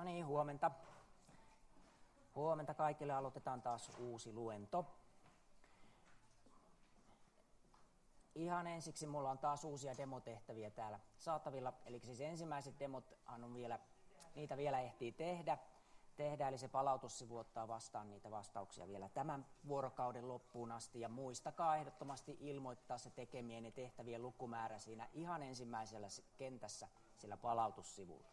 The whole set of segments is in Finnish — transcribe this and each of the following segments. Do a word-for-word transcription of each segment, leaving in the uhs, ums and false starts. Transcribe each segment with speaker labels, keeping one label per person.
Speaker 1: No niin, huomenta. Huomenta kaikille. Aloitetaan taas uusi luento. Ihan ensiksi mulla on taas uusia demotehtäviä täällä saatavilla. Eli siis ensimmäiset demot on vielä, niitä vielä ehtii tehdä. tehdä. Eli se palautussivu ottaa vastaan niitä vastauksia vielä tämän vuorokauden loppuun asti. Ja muistakaa ehdottomasti ilmoittaa se tekemien tehtävien lukumäärä siinä ihan ensimmäisellä kentässä sillä palautussivulla.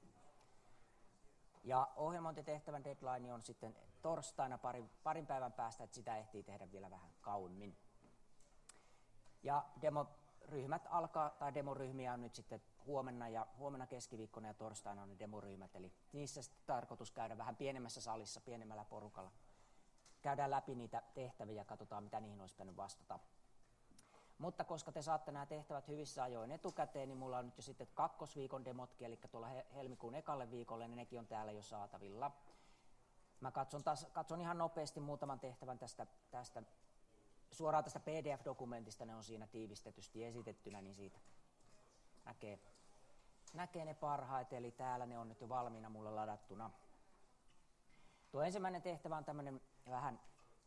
Speaker 1: Ja ohjelmointitehtävän deadline on sitten torstaina parin, parin päivän päästä, että sitä ehtii tehdä vielä vähän kauemmin. Ja demoryhmät alkaa, tai demoryhmiä on nyt sitten huomenna ja huomenna keskiviikkona ja torstaina on ne demoryhmät. Eli niissä sitten tarkoitus käydä vähän pienemmässä salissa, pienemmällä porukalla. Käydään läpi niitä tehtäviä ja katsotaan, mitä niihin olisi pitänyt vastata. Mutta koska te saatte nämä tehtävät hyvissä ajoin etukäteen, niin mulla on nyt jo sitten kakkosviikon demotkin, eli tuolla helmikuun ekalle viikolle, niin nekin on täällä jo saatavilla. Mä katson, taas, katson ihan nopeasti muutaman tehtävän tästä, tästä, suoraan tästä P D F-dokumentista, ne on siinä tiivistetysti esitettynä, niin siitä näkee, näkee ne parhaiten, eli täällä ne on nyt jo valmiina mulle ladattuna. Tuo ensimmäinen tehtävä on tämmöinen vähän...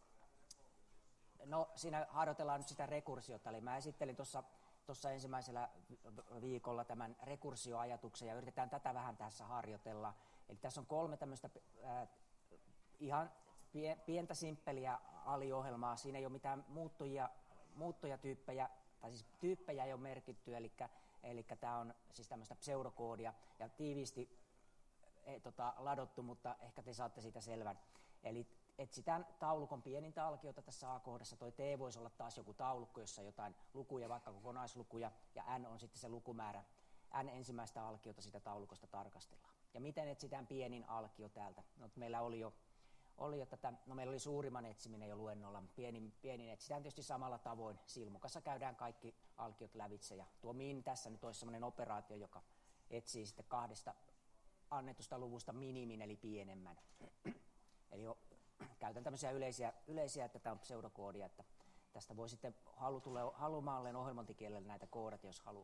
Speaker 1: No, siinä harjoitellaan nyt sitä rekursiota, eli mä esittelin tuossa ensimmäisellä viikolla tämän rekursioajatuksen ja yritetään tätä vähän tässä harjoitella. Eli tässä on kolme tämmöistä äh, ihan pie, pientä simppeliä aliohjelmaa, siinä ei ole mitään muuttujia, muuttujatyyppejä, tai siis tyyppejä ei ole merkitty, eli, eli tämä on siis tämmöistä pseudokoodia ja tiiviisti e, tota, ladottu, mutta ehkä te saatte siitä selvän. Eli etsitään taulukon pienintä alkiota tässä A-kohdassa. Toi T voisi olla taas joku taulukko, jossa jotain lukuja, vaikka kokonaislukuja, ja N on sitten se lukumäärä. N ensimmäistä alkiota sitä taulukosta tarkastellaan. Ja miten etsitään pienin alkio täältä? No, meillä oli jo, oli jo tätä, no meillä oli suurimman etsiminen jo luennolla, pienin, pienin etsitään tietysti samalla tavoin. Silmukassa käydään kaikki alkiot lävitse, ja tuo min tässä nyt olisi sellainen operaatio, joka etsii sitten kahdesta annetusta luvusta minimin, eli pienemmän. Eli käytän tämmöisiä yleisiä, yleisiä, että tämä on pseudokoodia, että tästä voi sitten halumaalleen ohjelmointikielellä näitä koodata, jos haluaa.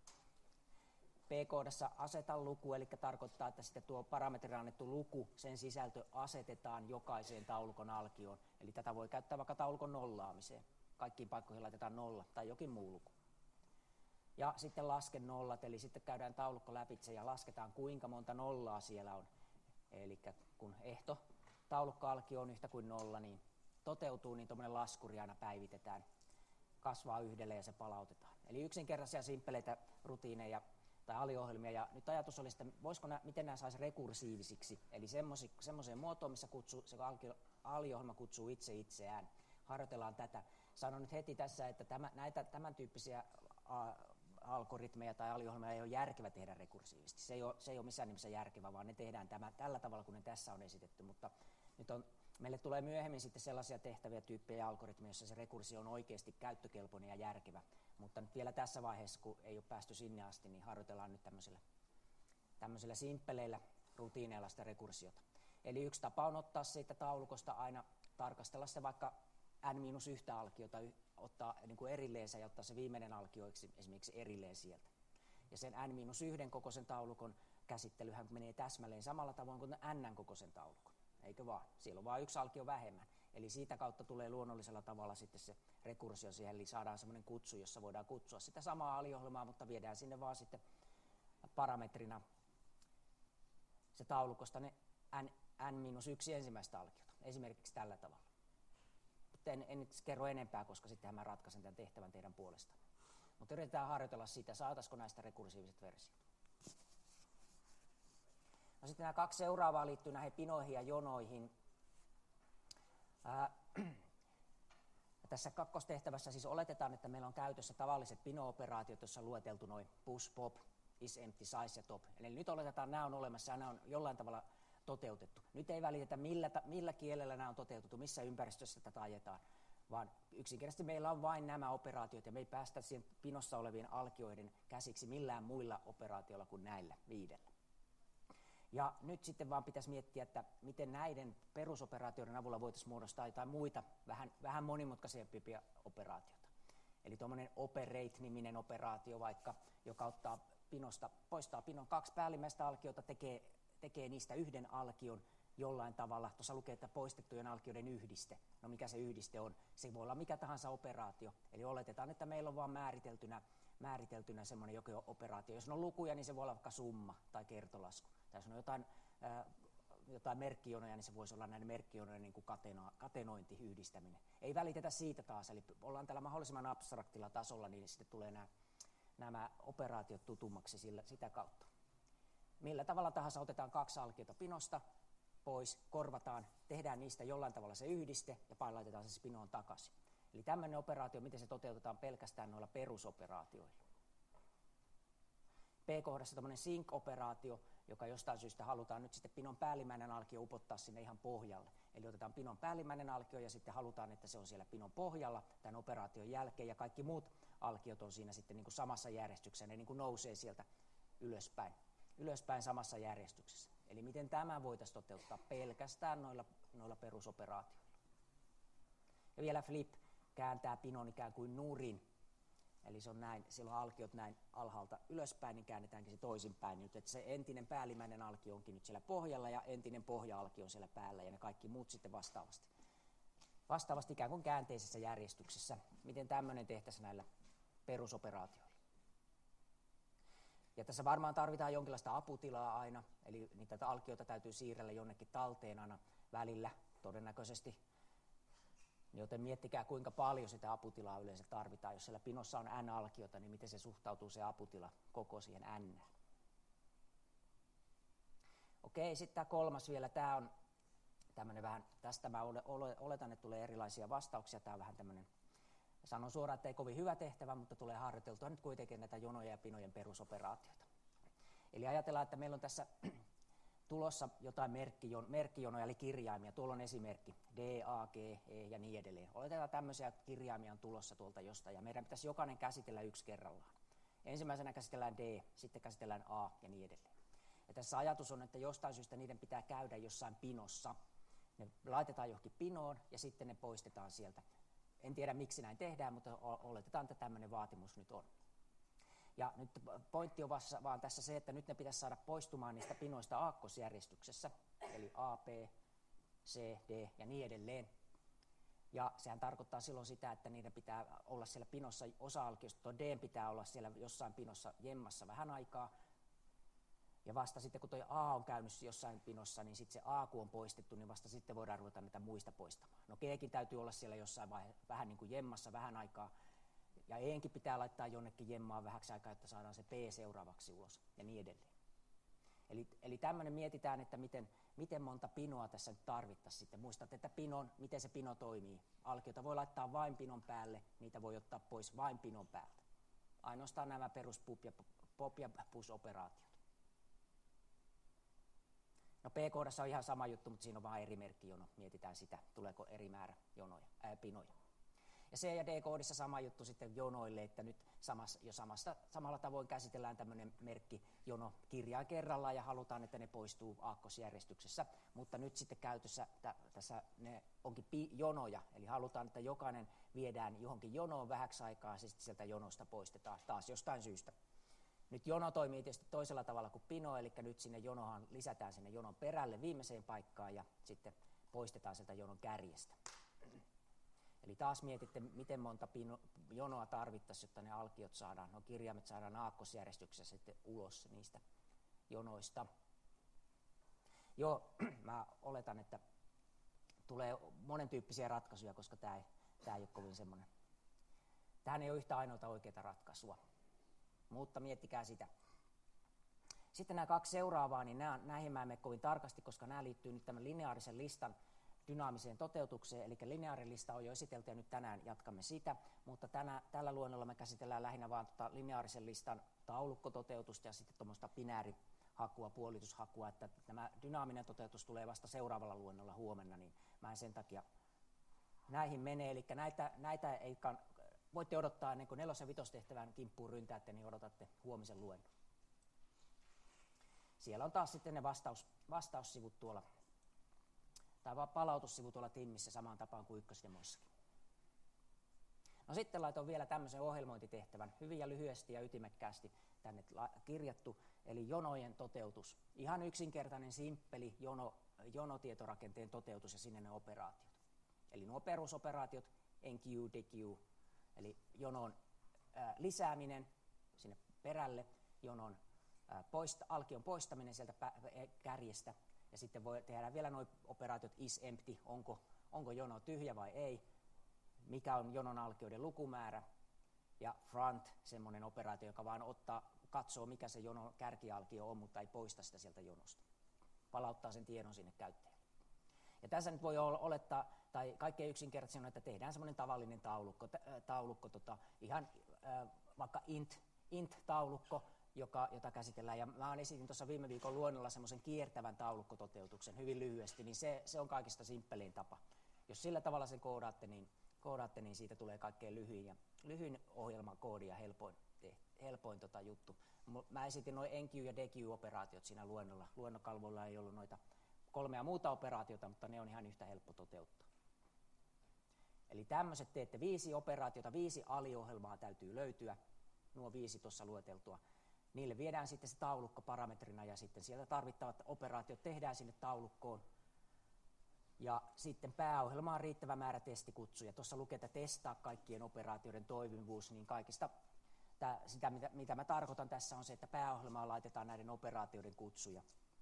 Speaker 1: P-koodassa aseta luku, eli tarkoittaa, että sitten tuo parametrina annettu luku, sen sisältö asetetaan jokaiseen taulukon alkioon. Eli tätä voi käyttää vaikka taulukon nollaamiseen. Kaikkiin paikkoihin laitetaan nolla tai jokin muu luku. Ja sitten laske nollat, eli sitten käydään taulukko läpitse ja lasketaan, kuinka monta nollaa siellä on. Eli kun ehto taulukkoalkio on yhtä kuin nolla, niin toteutuu, niin tuommoinen laskuri aina päivitetään, kasvaa yhdelle ja se palautetaan. Eli yksinkertaisia simppeleitä rutiineja tai aliohjelmia, ja nyt ajatus oli, että voisiko nämä, miten nämä saisi rekursiivisiksi, eli semmoiseen muotoon, missä kutsuu, se aliohjelma kutsuu itse itseään. Harjoitellaan tätä. Sanon nyt heti tässä, että tämä, näitä tämän tyyppisiä a, algoritmeja tai aliohjelmia ei ole järkevä tehdä rekursiivisesti. Se ei ole, se ei ole missään nimessä järkevä, vaan ne tehdään tämä, tällä tavalla, kun ne tässä on esitetty. Mutta nyt on, meille tulee myöhemmin sitten sellaisia tehtäviä, tyyppejä ja algoritmeja, joissa se rekursio on oikeasti käyttökelpoinen ja järkevä. Mutta nyt vielä tässä vaiheessa, kun ei ole päästy sinne asti, niin harjoitellaan nyt tämmöisillä, tämmöisillä simppeleillä rutiineilla sitä rekursiota. Eli yksi tapa on ottaa siitä taulukosta aina, tarkastella se vaikka n miinus yhtä alkiota, ottaa niin kuin erilleensä ja ottaa se viimeinen alkio esimerkiksi erilleen sieltä. Ja sen n miinus yhden kokoisen taulukon käsittelyhän menee täsmälleen samalla tavoin kuin n kokoisen taulukon. Eikö vaan? Siellä on vain yksi alkio vähemmän. Eli siitä kautta tulee luonnollisella tavalla sitten se rekursio siihen, eli saadaan semmoinen kutsu, jossa voidaan kutsua sitä samaa aliohjelmaa, mutta viedään sinne vaan sitten parametrina se taulukosta ne n, n miinus yksi ensimmäistä alkiota. Esimerkiksi tällä tavalla. En, en nyt kerro enempää, koska sittenhän mä ratkaisen tämän tehtävän teidän puolesta. Mutta yritetään harjoitella sitä, saataisiko näistä rekursiiviset versiot. No sitten nämä kaksi seuraavaa liittyy näihin pinoihin ja jonoihin. Ää, tässä kakkostehtävässä siis oletetaan, että meillä on käytössä tavalliset pino-operaatiot, joissa on lueteltu noin push, pop, is, empty, size ja top. Eli nyt oletetaan, että nämä on olemassa ja nämä on jollain tavalla toteutettu. Nyt ei välitetä, millä, millä kielellä nämä on toteutettu, missä ympäristössä tätä ajetaan, vaan yksinkertaisesti meillä on vain nämä operaatiot ja me ei päästä siihen pinossa olevien alkioiden käsiksi millään muilla operaatioilla kuin näillä viidellä. Ja nyt sitten vaan pitäisi miettiä, että miten näiden perusoperaatioiden avulla voitaisiin muodostaa jotain muita, vähän, vähän monimutkaisempia operaatioita. Eli tuommoinen operate-niminen operaatio vaikka, joka ottaa pinosta, poistaa pinon kaksi päällimmäistä alkiota, tekee tekee niistä yhden alkion jollain tavalla. Tuossa lukee, että poistettujen alkioiden yhdiste. No mikä se yhdiste on? Se voi olla mikä tahansa operaatio. Eli oletetaan, että meillä on vaan määriteltynä, määriteltynä semmoinen jokin operaatio. Jos on lukuja, niin se voi olla vaikka summa tai kertolasku. Tai jos on jotain, ää, jotain merkkijonoja, niin se voisi olla näiden merkkijonojen niin kuin kateno, katenointi, yhdistäminen. Ei välitetä siitä taas, eli ollaan tällä mahdollisimman abstraktilla tasolla, niin sitten tulee nämä, nämä operaatiot tutummaksi sillä, sitä kautta. Millä tavalla tahansa otetaan kaksi alkiota pinosta pois, korvataan, tehdään niistä jollain tavalla se yhdiste ja laitetaan se pinoon takaisin. Eli tämmöinen operaatio, miten se toteutetaan pelkästään noilla perusoperaatioilla. P-kohdassa tämmöinen sync-operaatio, joka jostain syystä halutaan nyt sitten pinon päällimmäinen alkio upottaa sinne ihan pohjalle. Eli otetaan pinon päällimmäinen alkio ja sitten halutaan, että se on siellä pinon pohjalla tämän operaation jälkeen ja kaikki muut alkiot on siinä sitten niin kuin samassa järjestyksessä, ne niin kuin nousee sieltä ylöspäin, ylöspäin samassa järjestyksessä. Eli miten tämä voitaisiin toteuttaa pelkästään noilla, noilla perusoperaatioilla. Ja vielä flip kääntää pinon ikään kuin nurin. Eli se on näin, silloin alkiot näin alhaalta ylöspäin, niin käännetäänkin se toisinpäin nyt, että se entinen päällimmäinen alkio onkin nyt siellä pohjalla ja entinen pohja-alkio on siellä päällä ja ne kaikki muut sitten vastaavasti. Vastaavasti ikään kuin käänteisessä järjestyksessä. Miten tämmöinen tehtäisiin näillä perusoperaatioilla? Ja tässä varmaan tarvitaan jonkinlaista aputilaa aina, eli niitä alkioita täytyy siirrellä jonnekin talteen aina välillä todennäköisesti. Joten miettikää, kuinka paljon sitä aputilaa yleensä tarvitaan. Jos siellä pinossa on n-alkiota, niin miten se suhtautuu se aputila koko siihen n. Okei, sitten tämä kolmas vielä. Tämä on tämmöinen vähän, tästä mä oletan, että tulee erilaisia vastauksia. Tämä on vähän tämmöinen, sanon suoraan, että ei kovin hyvä tehtävä, mutta tulee harjoiteltua nyt kuitenkin näitä jonoja ja pinojen perusoperaatioita. Eli ajatellaan, että meillä on tässä tulossa jotain merkkijonoja, eli kirjaimia. Tuolla on esimerkki, D, A, G, E ja niin edelleen. Oletetaan tämmöisiä kirjaimia on tulossa tuolta jostain, ja meidän pitäisi jokainen käsitellä yksi kerrallaan. Ensimmäisenä käsitellään D, sitten käsitellään A ja niin edelleen. Ja tässä ajatus on, että jostain syystä niiden pitää käydä jossain pinossa. Ne laitetaan johonkin pinoon, ja sitten ne poistetaan sieltä. En tiedä, miksi näin tehdään, mutta oletetaan, että tämmöinen vaatimus nyt on. Ja nyt pointti on vaan tässä se, että nyt ne pitäisi saada poistumaan niistä pinoista aakkosjärjestyksessä, eli A, B, C, D ja niin edelleen. Ja sehän tarkoittaa silloin sitä, että niiden pitää olla siellä pinossa, osa-alkiosta, tuo D pitää olla siellä jossain pinossa jemmassa vähän aikaa. Ja vasta sitten, kun tuo A on käynyt jossain pinossa, niin sitten se A, kun on poistettu, niin vasta sitten voidaan ruveta niitä muista poistamaan. No G:kin täytyy olla siellä jossain vaihe, vähän niin kuin jemmassa vähän aikaa. Ja E:nkin pitää laittaa jonnekin jemmaan vähäksi aikaa, että saadaan se P seuraavaksi ulos ja niin edelleen. Eli, eli tämmöinen mietitään, että miten, miten monta pinoa tässä nyt tarvittaisiin sitten. Muistatte, että pinon, miten se pino toimii. Alkiota voi laittaa vain pinon päälle, niitä voi ottaa pois vain pinon päältä. Ainoastaan nämä perus pop- ja, pop- ja push-operaatiot. No P-kohdassa on ihan sama juttu, mutta siinä on vain eri merkkijono. Mietitään sitä, tuleeko eri määrä jonoja, ää, pinoja. Ja C- ja D-koodissa sama juttu sitten jonoille, että nyt samassa, jo samasta, samalla tavoin käsitellään tämmöinen merkki jono kirjain kerrallaan ja halutaan, että ne poistuu aakkosjärjestyksessä. Mutta nyt sitten käytössä t- tässä ne onkin pi- jonoja, eli halutaan, että jokainen viedään johonkin jonoon vähäksi aikaa ja sitten sieltä jonosta poistetaan taas jostain syystä. Nyt jono toimii tietysti toisella tavalla kuin pino, eli nyt sinne jonohan lisätään sinne jonon perälle viimeiseen paikkaan ja sitten poistetaan sieltä jonon kärjestä. Eli taas mietitte, miten monta pino, jonoa tarvittaisiin, jotta ne alkiot saadaan, no kirjaimet saadaan aakkosjärjestyksessä sitten ulos niistä jonoista. Joo, mä oletan, että tulee monen tyyppisiä ratkaisuja, koska tämä ei, tämä ei ole kovin semmoinen. Tähän ei ole yhtä ainoata oikeaa ratkaisua, mutta miettikää sitä. Sitten nämä kaksi seuraavaa, niin nämä, näihin mä en mene kovin tarkasti, koska nämä liittyy nyt tämän lineaarisen listan dynaamiseen toteutukseen, eli lineaarilista on jo esitelty ja nyt tänään jatkamme sitä, mutta tänä, tällä luennolla me käsitellään lähinnä vain tota lineaarisen listan taulukkototeutusta ja sitten tuommoista binäärihakua, puolitushakua, että tämä dynaaminen toteutus tulee vasta seuraavalla luennolla huomenna, niin mä en sen takia näihin mene, eli näitä, näitä ei kann... voitte odottaa ennen kuin nelos- ja vitostehtävän kimppuun ryntäätte, niin odotatte huomisen luennon. Siellä on taas sitten ne vastaus, vastaussivut tuolla tai palautussivu tuolla Timmissä samaan tapaan kuin ykkösdemoissakin. No sitten laitoin vielä tämmöisen ohjelmointitehtävän, hyvin ja lyhyesti ja ytimekkäästi tänne kirjattu, eli jonojen toteutus. Ihan yksinkertainen, simppeli jono, jonotietorakenteen toteutus ja sinne ne operaatiot. Eli nuo perusoperaatiot, enqueue, dequeue, eli jonon ää, lisääminen sinne perälle, jonon ää, poista, alkion poistaminen sieltä pä- kärjestä, ja sitten voi tehdä vielä nuo operaatiot is empty, onko, onko jono tyhjä vai ei, mikä on jonon alkioiden lukumäärä, ja front, semmoinen operaatio, joka vaan ottaa, katsoo mikä se jonon kärkialkio on, mutta ei poista sitä sieltä jonosta. Palauttaa sen tiedon sinne käyttäjälle. Ja tässä nyt voi olettaa, tai kaikkein yksinkertaisin on, että tehdään semmoinen tavallinen taulukko, taulukko tota, ihan äh, vaikka int, int-taulukko, joka, jota käsitellään. Ja mä esitin tuossa viime viikon luonnolla semmoisen kiertävän taulukkototeutuksen hyvin lyhyesti, niin se, se on kaikista simppelein tapa. Jos sillä tavalla sen koodaatte, niin, koodaatte, niin siitä tulee kaikkein lyhyin, ja, lyhyin ohjelmakoodi ja helpoin, te, helpoin tota juttu. Mä esitin noin enqueue ja dequeue operaatiot siinä luennolla. Luennokalvoilla ei ollut noita kolmea muuta operaatiota, mutta ne on ihan yhtä helppo toteuttaa. Eli tämmöiset teette viisi operaatiota, viisi aliohjelmaa täytyy löytyä, nuo viisi tuossa lueteltua. Niille viedään sitten se taulukko parametrina ja sitten sieltä tarvittavat operaatiot tehdään sinne taulukkoon. Ja sitten pääohjelmaan on riittävä määrä testikutsuja. Tuossa lukee, että testaa kaikkien operaatioiden toimivuus, niin kaikista tää, sitä mitä, mitä mä tarkoitan tässä on se, että pääohjelmaan laitetaan näiden operaatioiden kutsuja.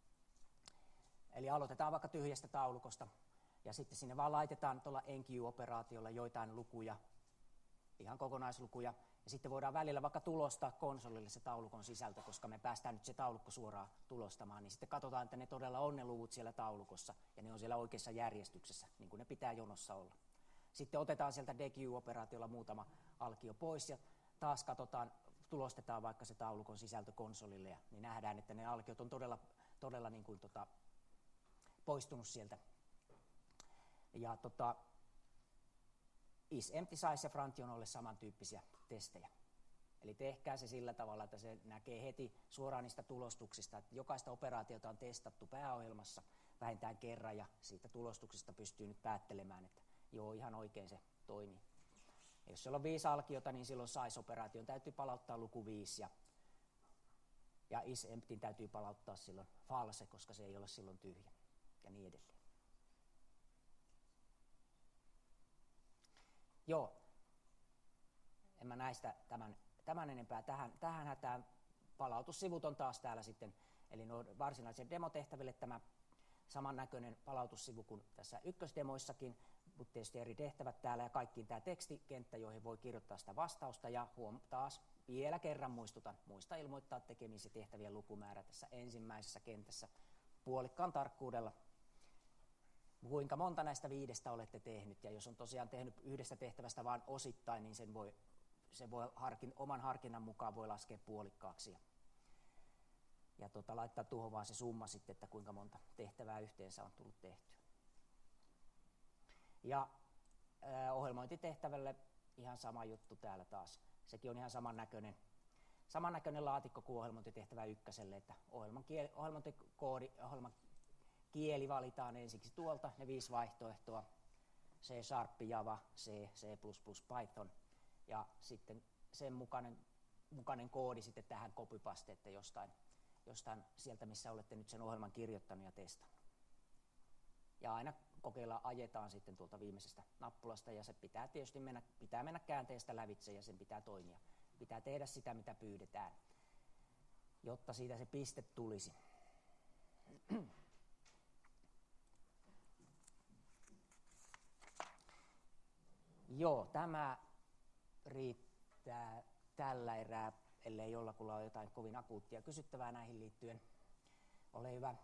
Speaker 1: Eli aloitetaan vaikka tyhjästä taulukosta ja sitten sinne vaan laitetaan tuolla enqueue-operaatiolla joitain lukuja, ihan kokonaislukuja. Ja sitten voidaan välillä vaikka tulostaa konsolille se taulukon sisältö, koska me päästään nyt se taulukko suoraan tulostamaan, niin sitten katsotaan, että ne todella on ne luvut siellä taulukossa ja ne on siellä oikeassa järjestyksessä, niin kuin ne pitää jonossa olla. Sitten otetaan sieltä dequeue-operaatiolla muutama alkio pois ja taas katsotaan, tulostetaan vaikka se taulukon sisältö konsolille ja niin nähdään, että ne alkiot on todella, todella niin kuin tota, poistunut sieltä. Ja tota, isEmpty size ja Frontionolle samantyyppisiä testejä. Eli tehkää se sillä tavalla, että se näkee heti suoraan niistä tulostuksista, että jokaista operaatiota on testattu pääohjelmassa vähintään kerran ja siitä tulostuksesta pystyy nyt päättelemään, että joo, ihan oikein se toimii. Ja jos siellä on viisi alkiota, niin silloin size-operaation täytyy palauttaa luku viisi ja, ja isEmptyn täytyy palauttaa silloin false, koska se ei ole silloin tyhjä ja niin edelleen. Joo, en mä näistä tämän, tämän enempää tähän, tähän hätään. Palautussivut on taas täällä sitten, eli nuo varsinaisille demotehtäville tämä samannäköinen palautussivu kuin tässä ykkösdemoissakin, mutta tietysti eri tehtävät täällä ja kaikkiin tämä tekstikenttä, joihin voi kirjoittaa sitä vastausta ja huom, taas vielä kerran muistutan, muista ilmoittaa tekemisi tehtävien lukumäärä tässä ensimmäisessä kentässä puolikkaan tarkkuudella. Kuinka monta näistä viidestä olette tehnyt, ja jos on tosiaan tehnyt yhdestä tehtävästä vain osittain, niin sen voi, sen voi harkin, oman harkinnan mukaan voi laskea puolikkaaksi. Ja, ja tota, laittaa tuohon vaan se summa sitten, että kuinka monta tehtävää yhteensä on tullut tehtyä. Ja äh, ohjelmointitehtävälle ihan sama juttu täällä taas. Sekin on ihan samannäköinen, samannäköinen laatikko kuin ohjelmointitehtävä ykköselle, että ohjelman kieli, ohjelmointikoodi, ohjelman kieli valitaan ensiksi tuolta, ne viisi vaihtoehtoa, C Sharp, Java, C, C plus plus, Python, ja sitten sen mukainen, mukainen koodi sitten tähän copypaste, että jostain, jostain sieltä, missä olette nyt sen ohjelman kirjoittanut ja testannut. Ja aina kokeillaan, ajetaan sitten tuolta viimeisestä nappulasta, ja se pitää tietysti mennä, pitää mennä käänteestä lävitse, ja sen pitää toimia. Pitää tehdä sitä, mitä pyydetään, jotta siitä se piste tulisi. Joo, tämä riittää tällä erää, ellei jollakulla ole jotain kovin akuuttia kysyttävää näihin liittyen. Ole hyvä.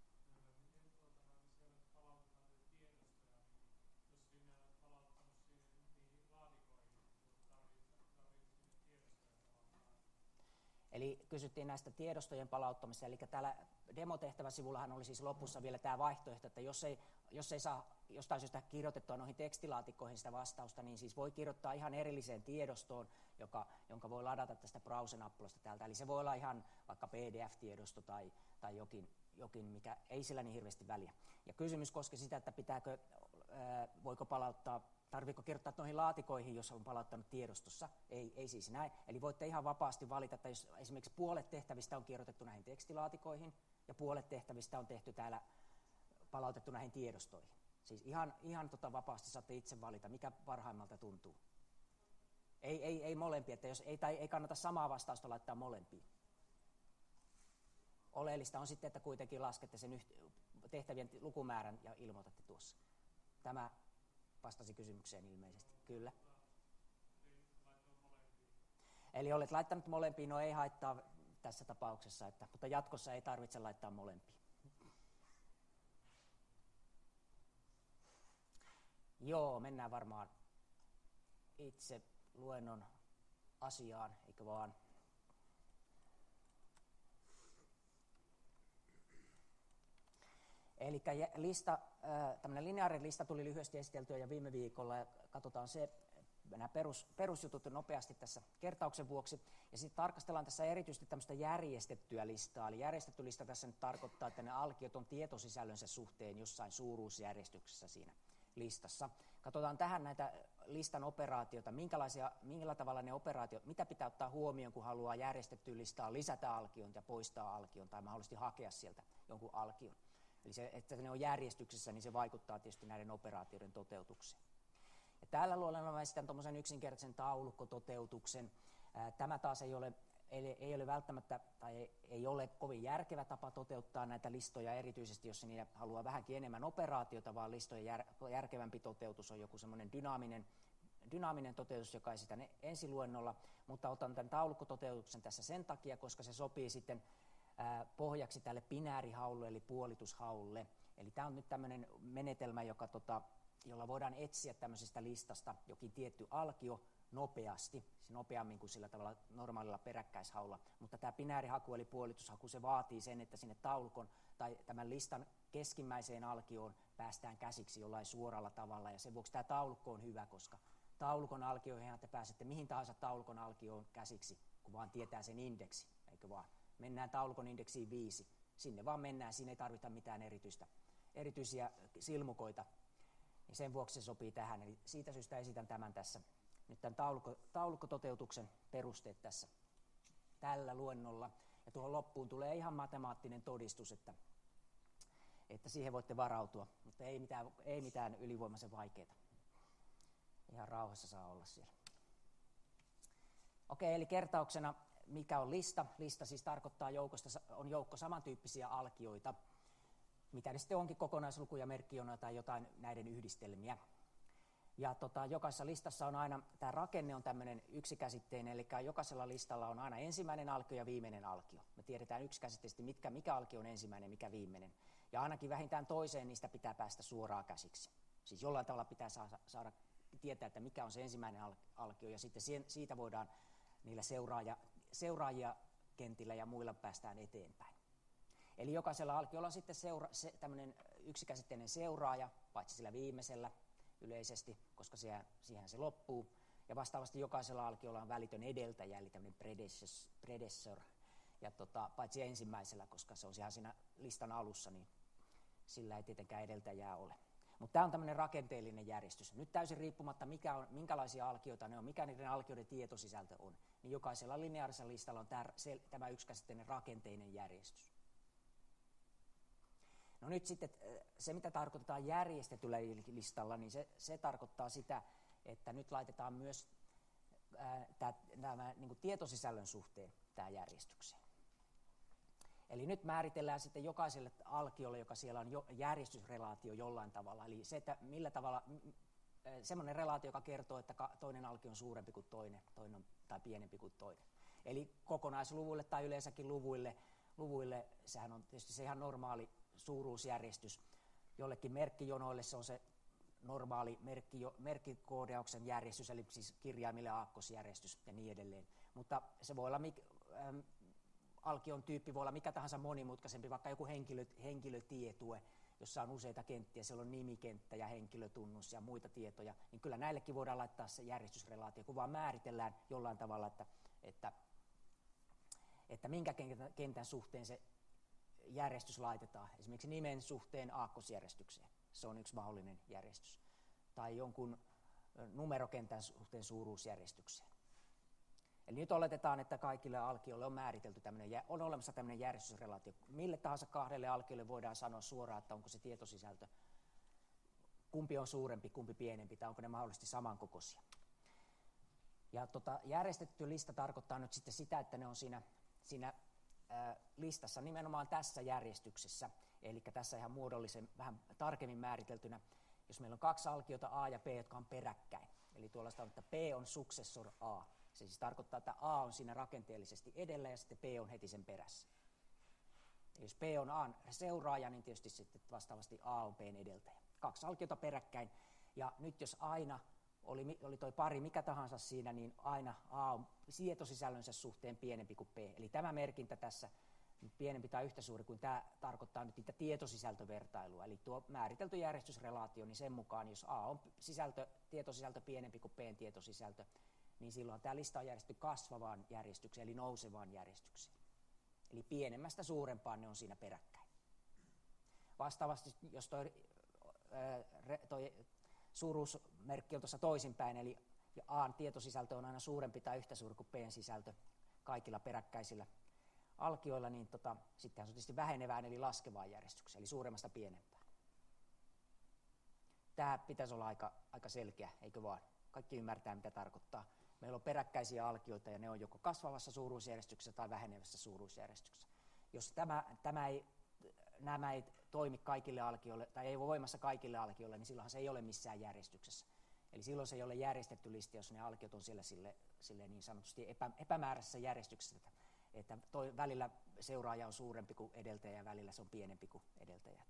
Speaker 1: Eli kysyttiin näistä tiedostojen palauttamista, eli täällä demotehtäväsivullahan oli siis lopussa vielä tämä vaihtoehto, että jos ei, jos ei saa jostain syystä kirjoitettua noihin tekstilaatikkoihin sitä vastausta, niin siis voi kirjoittaa ihan erilliseen tiedostoon, joka, jonka voi ladata tästä browser-nappulasta täältä. Eli se voi olla ihan vaikka P D F-tiedosto tai, tai jokin, jokin, mikä ei sillä niin hirveästi väliä. Ja kysymys koski sitä, että pitääkö, ää, voiko palauttaa tarviiko kirjoittaa noihin laatikoihin, jos on palauttanut tiedostossa? Ei, ei siis näin. Eli voitte ihan vapaasti valita, että jos esimerkiksi puolet tehtävistä on kirjoitettu näihin tekstilaatikoihin ja puolet tehtävistä on tehty täällä palautettu näihin tiedostoihin. Siis ihan, ihan tota vapaasti saatte itse valita, mikä parhaimmalta tuntuu. Ei, ei, ei molempia, että jos ei, tai ei kannata samaa vastausta laittaa molempiin. Oleellista on sitten, että kuitenkin laskette sen yht- tehtävien lukumäärän ja ilmoitatte tuossa. Tämä vastasi kysymykseen ilmeisesti. Kyllä. Eli olet laittanut molempiin, no ei haittaa tässä tapauksessa, että, mutta jatkossa ei tarvitse laittaa molempiin. Joo, mennään varmaan itse luennon asiaan, eikö vaan? Eli lista, tämmöinen lineaarinen lista tuli lyhyesti esiteltyä ja viime viikolla, ja katsotaan se, nämä perus, perusjutut nopeasti tässä kertauksen vuoksi. Ja sitten tarkastellaan tässä erityisesti tämmöistä järjestettyä listaa. Eli järjestetty lista tässä nyt tarkoittaa, että ne alkiot on tietosisällönsä suhteen jossain suuruusjärjestyksessä siinä listassa. Katsotaan tähän näitä listan operaatioita, minkälaisia, millä tavalla ne operaatiot, mitä pitää ottaa huomioon, kun haluaa järjestettyä listaa lisätä alkion ja poistaa alkion tai mahdollisesti hakea sieltä jonkun alkion. Eli se, että ne on järjestyksessä, niin se vaikuttaa tietysti näiden operaatioiden toteutukseen. Ja täällä luolella mä esitän tuommoisen yksinkertaisen taulukkototeutuksen. Ää, tämä taas ei ole, ei, ei ole välttämättä tai ei, ei ole kovin järkevä tapa toteuttaa näitä listoja, erityisesti jos niitä haluaa vähänkin enemmän operaatiota, vaan listojen jär, järkevämpi toteutus on joku semmoinen dynaaminen, dynaaminen toteutus, joka esitän ensiluennolla, mutta otan tämän taulukkototeutuksen tässä sen takia, koska se sopii sitten pohjaksi tälle binäärihaulle eli puolitushaulle. Eli tämä on nyt tämmöinen menetelmä, joka, tota, jolla voidaan etsiä tämmöisestä listasta jokin tietty alkio nopeasti, se nopeammin kuin sillä tavalla normaalilla peräkkäishaulla. Mutta tämä binäärihaku eli puolitushaku, se vaatii sen, että sinne taulukon tai tämän listan keskimmäiseen alkioon päästään käsiksi jollain suoralla tavalla. Ja sen vuoksi tämä taulukko on hyvä, koska taulukon alkioihin te pääsette mihin tahansa taulukon alkioon käsiksi, kun vaan tietää sen indeksi, eikö vaan? Mennään taulukon indeksiin viisi. Sinne vaan mennään, siinä ei tarvita mitään erityistä, erityisiä silmukoita. Ja sen vuoksi se sopii tähän. Eli siitä syystä esitän tämän tässä. Nyt tämän taulukko, taulukkototeutuksen perusteet tässä tällä luennolla. Ja tuohon loppuun tulee ihan matemaattinen todistus, että, että siihen voitte varautua. Mutta ei mitään, ei mitään ylivoimaisen vaikeaa. Ihan rauhassa saa olla siellä. Okei, eli kertauksena. Mikä on lista? Lista siis tarkoittaa joukosta, on joukko samantyyppisiä alkioita, mitä ne sitten onkin kokonaislukuja, merkkijona tai jotain näiden yhdistelmiä. Ja tota, jokaisessa listassa on aina, tämä rakenne on tämmöinen yksikäsitteinen, eli jokaisella listalla on aina ensimmäinen alkio ja viimeinen alkio. Me tiedetään yksikäsitteisesti, mitkä, mikä alkio on ensimmäinen, mikä viimeinen. Ja ainakin vähintään toiseen niistä pitää päästä suoraan käsiksi. Siis jollain tavalla pitää saada, saada tietää, että mikä on se ensimmäinen al- alkio, ja sitten siitä voidaan niillä seuraaja, seuraajia kentillä ja muilla päästään eteenpäin. Eli jokaisella alkiolla on sitten seura, se, tämmöinen yksikäsitteinen seuraaja, paitsi sillä viimeisellä yleisesti, koska siihen, siihen se loppuu. Ja vastaavasti jokaisella alkiolla on välitön edeltäjä, eli tämmöinen predecessor. Ja tota, paitsi ensimmäisellä, koska se on ihan siinä listan alussa, niin sillä ei tietenkään edeltäjää ole. Mutta tämä on tämmöinen rakenteellinen järjestys. Nyt täysin riippumatta, mikä on, minkälaisia alkioita ne on, mikä niiden alkioiden tietosisältö on, niin jokaisella lineaarisella listalla on tämä, se, tämä yksikäsitteinen rakenteinen järjestys. No nyt sitten se, mitä tarkoitetaan järjestetyllä listalla, niin se, se tarkoittaa sitä, että nyt laitetaan myös ää, tämä, tämä niin kuin tietosisällön suhteen tämä järjestykseen. Eli nyt määritellään sitten jokaiselle alkiolle, joka siellä on jo, järjestysrelaatio jollain tavalla. Eli se, että millä tavalla, semmoinen relaatio, joka kertoo, että toinen alkio on suurempi kuin toinen, toinen on, tai pienempi kuin toinen. Eli kokonaisluvuille tai yleensäkin luvuille, luvuille, sehän on tietysti se ihan normaali suuruusjärjestys. Jollekin merkkijonoille se on se normaali merkki, merkkikoodeauksen järjestys, eli siis kirjaimille aakkosjärjestys ja niin edelleen. Mutta se voi olla, ähm, alkion tyyppi voi olla mikä tahansa monimutkaisempi, vaikka joku henkilö, henkilötietue, jossa on useita kenttiä, siellä on nimikenttä ja henkilötunnus ja muita tietoja, niin kyllä näillekin voidaan laittaa se järjestysrelaatio, kun vaan määritellään jollain tavalla, että, että, että minkä kentän suhteen se järjestys laitetaan. Esimerkiksi nimen suhteen aakkosjärjestykseen. Se on yksi mahdollinen järjestys. Tai jonkun numerokentän suhteen suuruusjärjestykseen. Eli nyt oletetaan, että kaikille alkioille on määritelty tämmöinen, on olemassa tämmöinen järjestysrelaatio. Mille tahansa kahdelle alkiolle voidaan sanoa suoraan, että onko se tietosisältö, kumpi on suurempi, kumpi pienempi, tai onko ne mahdollisesti samankokoisia. Ja tota, järjestetty lista tarkoittaa nyt sitten sitä, että ne on siinä, siinä ää, listassa nimenomaan tässä järjestyksessä, eli tässä ihan muodollisen, vähän tarkemmin määriteltynä, jos meillä on kaksi alkiota A ja B, jotka on peräkkäin. Eli tuolla sanotaan, että P on successor A. Se siis tarkoittaa, että A on siinä rakenteellisesti edellä ja sitten P on heti sen perässä. Ja jos P on A:n seuraaja, niin tietysti sitten vastaavasti A on P:n edeltäjä. Kaksi alkiota peräkkäin. Ja nyt jos aina oli, oli toi pari mikä tahansa siinä, niin aina A on tietosisällönsä suhteen pienempi kuin P. Eli tämä merkintä tässä, pienempi tai yhtä suuri kuin tämä, tarkoittaa nyt niitä tietosisältövertailua. Eli tuo määritelty järjestysrelaatio, niin sen mukaan, jos A on sisältö, tietosisältö pienempi kuin P:n tietosisältö, niin silloin tämä lista on järjestetty kasvavaan järjestykseen, eli nousevaan järjestykseen. Eli pienemmästä suurempaan ne on siinä peräkkäin. Vastaavasti, jos toi, toi suuruusmerkki on tuossa toisinpäin, eli A:n tietosisältö on aina suurempi tai yhtä suuri kuin P:n sisältö kaikilla peräkkäisillä alkioilla, niin tota, sittenhän se on tietysti vähenevään eli laskevaan järjestykseen, eli suuremmasta pienempään. Tämä pitäisi olla aika, aika selkeä, eikö vaan? Kaikki ymmärtää, mitä tarkoittaa. Meillä on peräkkäisiä alkioita ja ne on joko kasvavassa suuruusjärjestyksessä tai vähenevässä suuruusjärjestyksessä. Jos tämä, tämä ei, nämä ei toimi kaikille alkioille tai ei ole voimassa kaikille alkioille, niin silloinhan se ei ole missään järjestyksessä. Eli silloin se ei ole järjestetty lista, jos ne alkiot on siellä sille, sille niin sanotusti epä, epämääräisessä järjestyksessä, että, että toi, välillä seuraaja on suurempi kuin edeltäjä ja välillä se on pienempi kuin edeltäjä.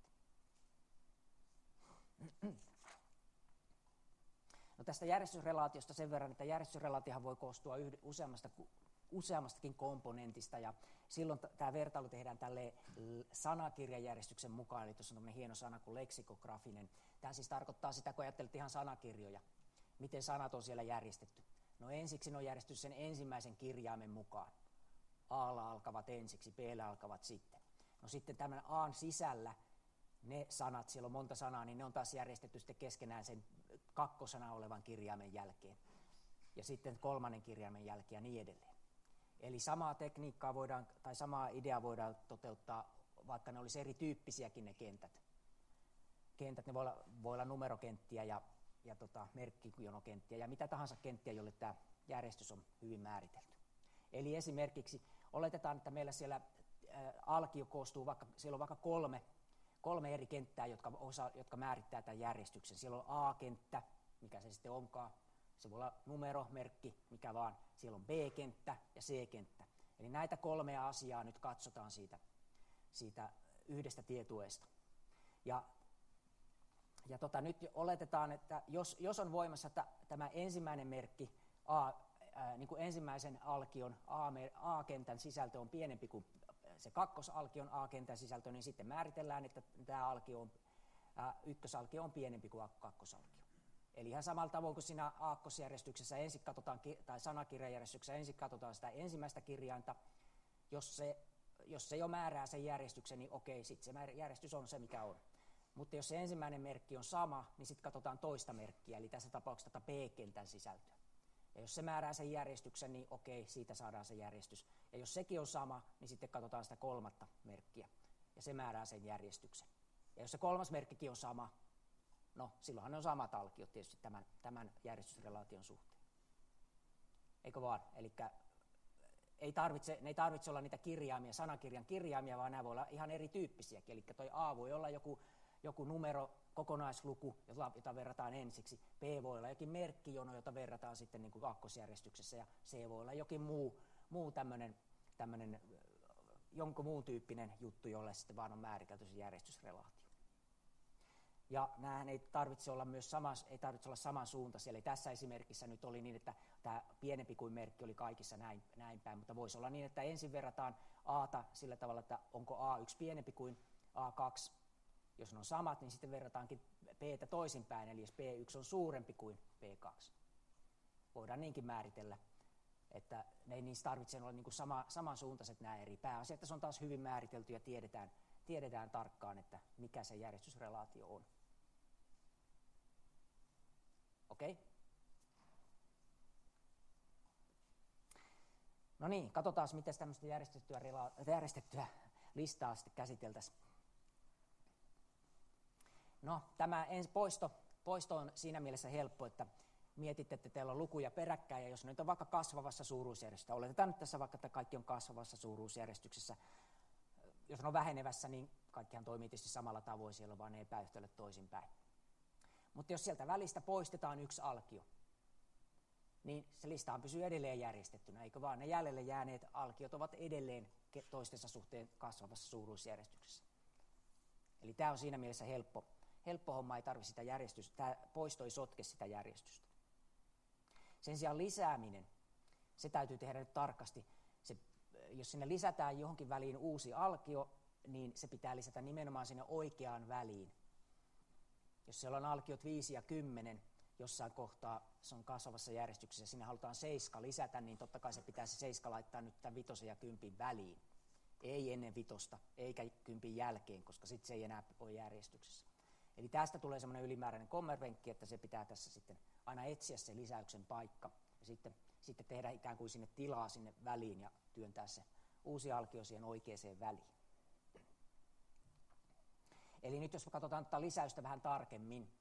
Speaker 1: No tästä järjestysrelaatiosta sen verran, että järjestysrelaatiohan voi koostua yhd- useammasta, useammastakin komponentista, ja silloin t- tämä vertailu tehdään tälle sanakirjajärjestyksen mukaan, eli tuossa on tämmöinen hieno sana kuin leksikografinen. Tämä siis tarkoittaa sitä, kun ajattelet ihan sanakirjoja, miten sanat on siellä järjestetty. No ensiksi ne on järjestetty sen ensimmäisen kirjaimen mukaan. A:lla alkavat ensiksi, B:llä alkavat sitten. No sitten tämän A:n sisällä ne sanat, siellä on monta sanaa, niin ne on taas järjestetty sitten keskenään sen kakkosana olevan kirjaimen jälkeen. Ja sitten kolmannen kirjaimen jälkeen ja niin edelleen. Eli samaa tekniikkaa voidaan, tai samaa ideaa voidaan toteuttaa, vaikka ne olisi erityyppisiäkin ne kentät. Kentät, ne voi olla, voi olla numerokenttiä ja, ja tota, merkkijonokenttiä ja mitä tahansa kenttiä, jolle tämä järjestys on hyvin määritelty. Eli esimerkiksi oletetaan, että meillä siellä ää, alkio koostuu, vaikka, siellä on vaikka kolme, kolme eri kenttää, jotka, osa, jotka määrittää tämän järjestyksen. Siellä on A-kenttä, mikä se sitten onkaan. Se voi olla numero, merkki, mikä vaan. Siellä on B-kenttä ja C-kenttä. Eli näitä kolmea asiaa nyt katsotaan siitä, siitä yhdestä tietueesta. Ja, ja tota, nyt oletetaan, että jos, jos on voimassa että tämä ensimmäinen merkki, A, ää, niin kuin ensimmäisen alkion A-kentän sisältö on pienempi kuin se kakkosalkion A-kentän sisältö, niin sitten määritellään, että tämä alkio on, ää, ykkösalkio on pienempi kuin kakkosalkio. Eli ihan samalla tavoin kuin siinä aakkosjärjestyksessä ensin katsotaan, tai sanakirjajärjestyksessä ensin katsotaan sitä ensimmäistä kirjainta. Jos se, jos se jo määrää sen järjestyksen, niin okei, sitten se järjestys on se, mikä on. Mutta jos se ensimmäinen merkki on sama, niin sitten katsotaan toista merkkiä, eli tässä tapauksessa tätä B-kentän sisältöä. Ja jos se määrää sen järjestyksen, niin okei, siitä saadaan se järjestys. Ja jos sekin on sama, niin sitten katsotaan sitä kolmatta merkkiä, ja se määrää sen järjestyksen. Ja jos se kolmas merkkikin on sama, no silloinhan ne on samat alkiot tietysti tämän, tämän järjestysrelaation suhteen. Eikö vaan? Elikkä ei tarvitse, ne ei tarvitse olla niitä kirjaimia, sanakirjan kirjaimia, vaan nämä voi olla ihan erityyppisiäkin. Eli toi A voi olla joku, joku numero, kokonaisluku, jota, jota verrataan ensiksi. B voi olla jokin merkkijono, jota verrataan sitten niin kuin kakkosjärjestyksessä. Ja C voi olla jokin muu, muu tämmöinen, tämmöinen, jonkun muun tyyppinen juttu, jolle sitten vaan on määritelty se järjestysrelaatio. Ja nämähän ei tarvitse olla myös sama, ei tarvitse olla samansuuntaisia. Eli tässä esimerkissä nyt oli niin, että tämä pienempi kuin merkki oli kaikissa näin, näin päin, mutta voisi olla niin, että ensin verrataan A:ta sillä tavalla, että onko A yksi pienempi kuin A kaksi. Jos ne on samat, niin sitten verrataankin B:tä toisinpäin, eli jos B yksi on suurempi kuin B kaksi. Voidaan niinkin määritellä, että ne ei niistä tarvitse olla niin kuin sama, samansuuntaiset nämä eri. Pääasia, että se on taas hyvin määritelty ja tiedetään, tiedetään tarkkaan, että mikä se järjestysrelaatio on. Okei? Okay? No niin, katsotaan, miten tämmöistä järjestettyä, järjestettyä listaa sitten käsiteltäisiin. No, tämä poisto, poisto on siinä mielessä helppo, että mietitte, että teillä on lukuja peräkkäin, ja jos nyt on vaikka kasvavassa suuruusjärjestyksessä, oletetaan nyt tässä vaikka, että kaikki on kasvavassa suuruusjärjestyksessä, jos on vähenevässä, niin kaikkihan toimii tietysti samalla tavoin, siellä on vain ne epäyhtälöt toisinpäin. Mutta jos sieltä välistä poistetaan yksi alkio, niin se listahan pysyy edelleen järjestettynä, eikö vaan ne jäljelle jääneet alkiot ovat edelleen toistensa suhteen kasvavassa suuruusjärjestyksessä. Eli tämä on siinä mielessä helppo, helppo homma, ei tarvitse sitä järjestystä, tämä poisto ei sotke sitä järjestystä. Sen sijaan lisääminen, se täytyy tehdä nyt tarkasti. Se, jos sinne lisätään johonkin väliin uusi alkio, niin se pitää lisätä nimenomaan sinne oikeaan väliin. Jos siellä on alkiot viisi ja kymmenen, jossain kohtaa se on kasvavassa järjestyksessä, sinne halutaan seiska lisätä, niin totta kai se pitää se seiska laittaa nyt tämän vitosen ja kympin väliin. Ei ennen vitosta, eikä kympin jälkeen, koska sitten se ei enää ole järjestyksessä. Eli tästä tulee semmoinen ylimääräinen kommervenkki, että se pitää tässä sitten aina etsiä se lisäyksen paikka ja sitten, sitten tehdä ikään kuin sinne tilaa sinne väliin ja työntää se uusi alkio siihen oikeaan väliin. Eli nyt jos me katsotaan tätä lisäystä vähän tarkemmin.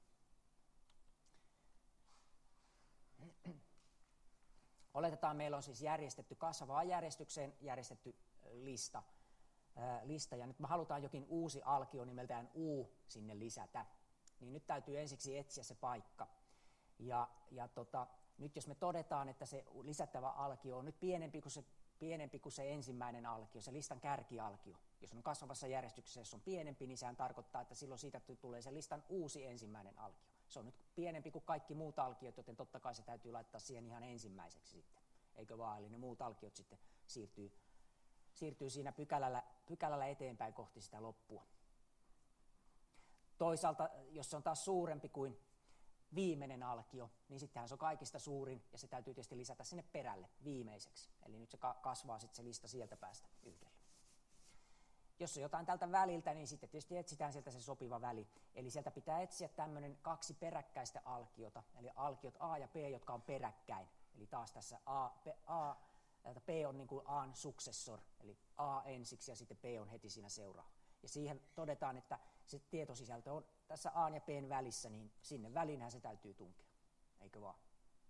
Speaker 1: Oletetaan, meillä on siis järjestetty kasvavaan järjestykseen järjestetty lista, ää, lista, ja nyt me halutaan jokin uusi alkio nimeltään U sinne lisätä. Niin nyt täytyy ensiksi etsiä se paikka. Ja, ja tota, nyt jos me todetaan, että se lisättävä alkio on nyt pienempi kuin se, pienempi kuin se ensimmäinen alkio, se listan kärkialkio. Jos on kasvavassa järjestyksessä, jos on pienempi, niin sehän tarkoittaa, että silloin siitä tulee se listan uusi ensimmäinen alkio. Se on nyt pienempi kuin kaikki muut alkiot, joten totta kai se täytyy laittaa siihen ihan ensimmäiseksi sitten. Eikö vaan? Eli ne muut alkiot sitten siirtyy, siirtyy siinä pykälällä, pykälällä eteenpäin kohti sitä loppua. Toisaalta, jos se on taas suurempi kuin viimeinen alkio, niin sittenhän se on kaikista suurin, ja se täytyy tietysti lisätä sinne perälle viimeiseksi. Eli nyt se kasvaa sitten se lista sieltä päästä yhdellä. Jos on jotain tältä väliltä, niin sitten tietysti etsitään sieltä se sopiva väli. Eli sieltä pitää etsiä tämmöinen kaksi peräkkäistä alkiota, eli alkiot A ja B, jotka on peräkkäin. Eli taas tässä A, B, A, B on niin kuin A:n successor, eli A ensiksi ja sitten B on heti siinä seuraava. Ja siihen todetaan, että se tietosisältö on tässä A ja B:n välissä, niin sinne väliinhän se täytyy tunkea, eikö vaan?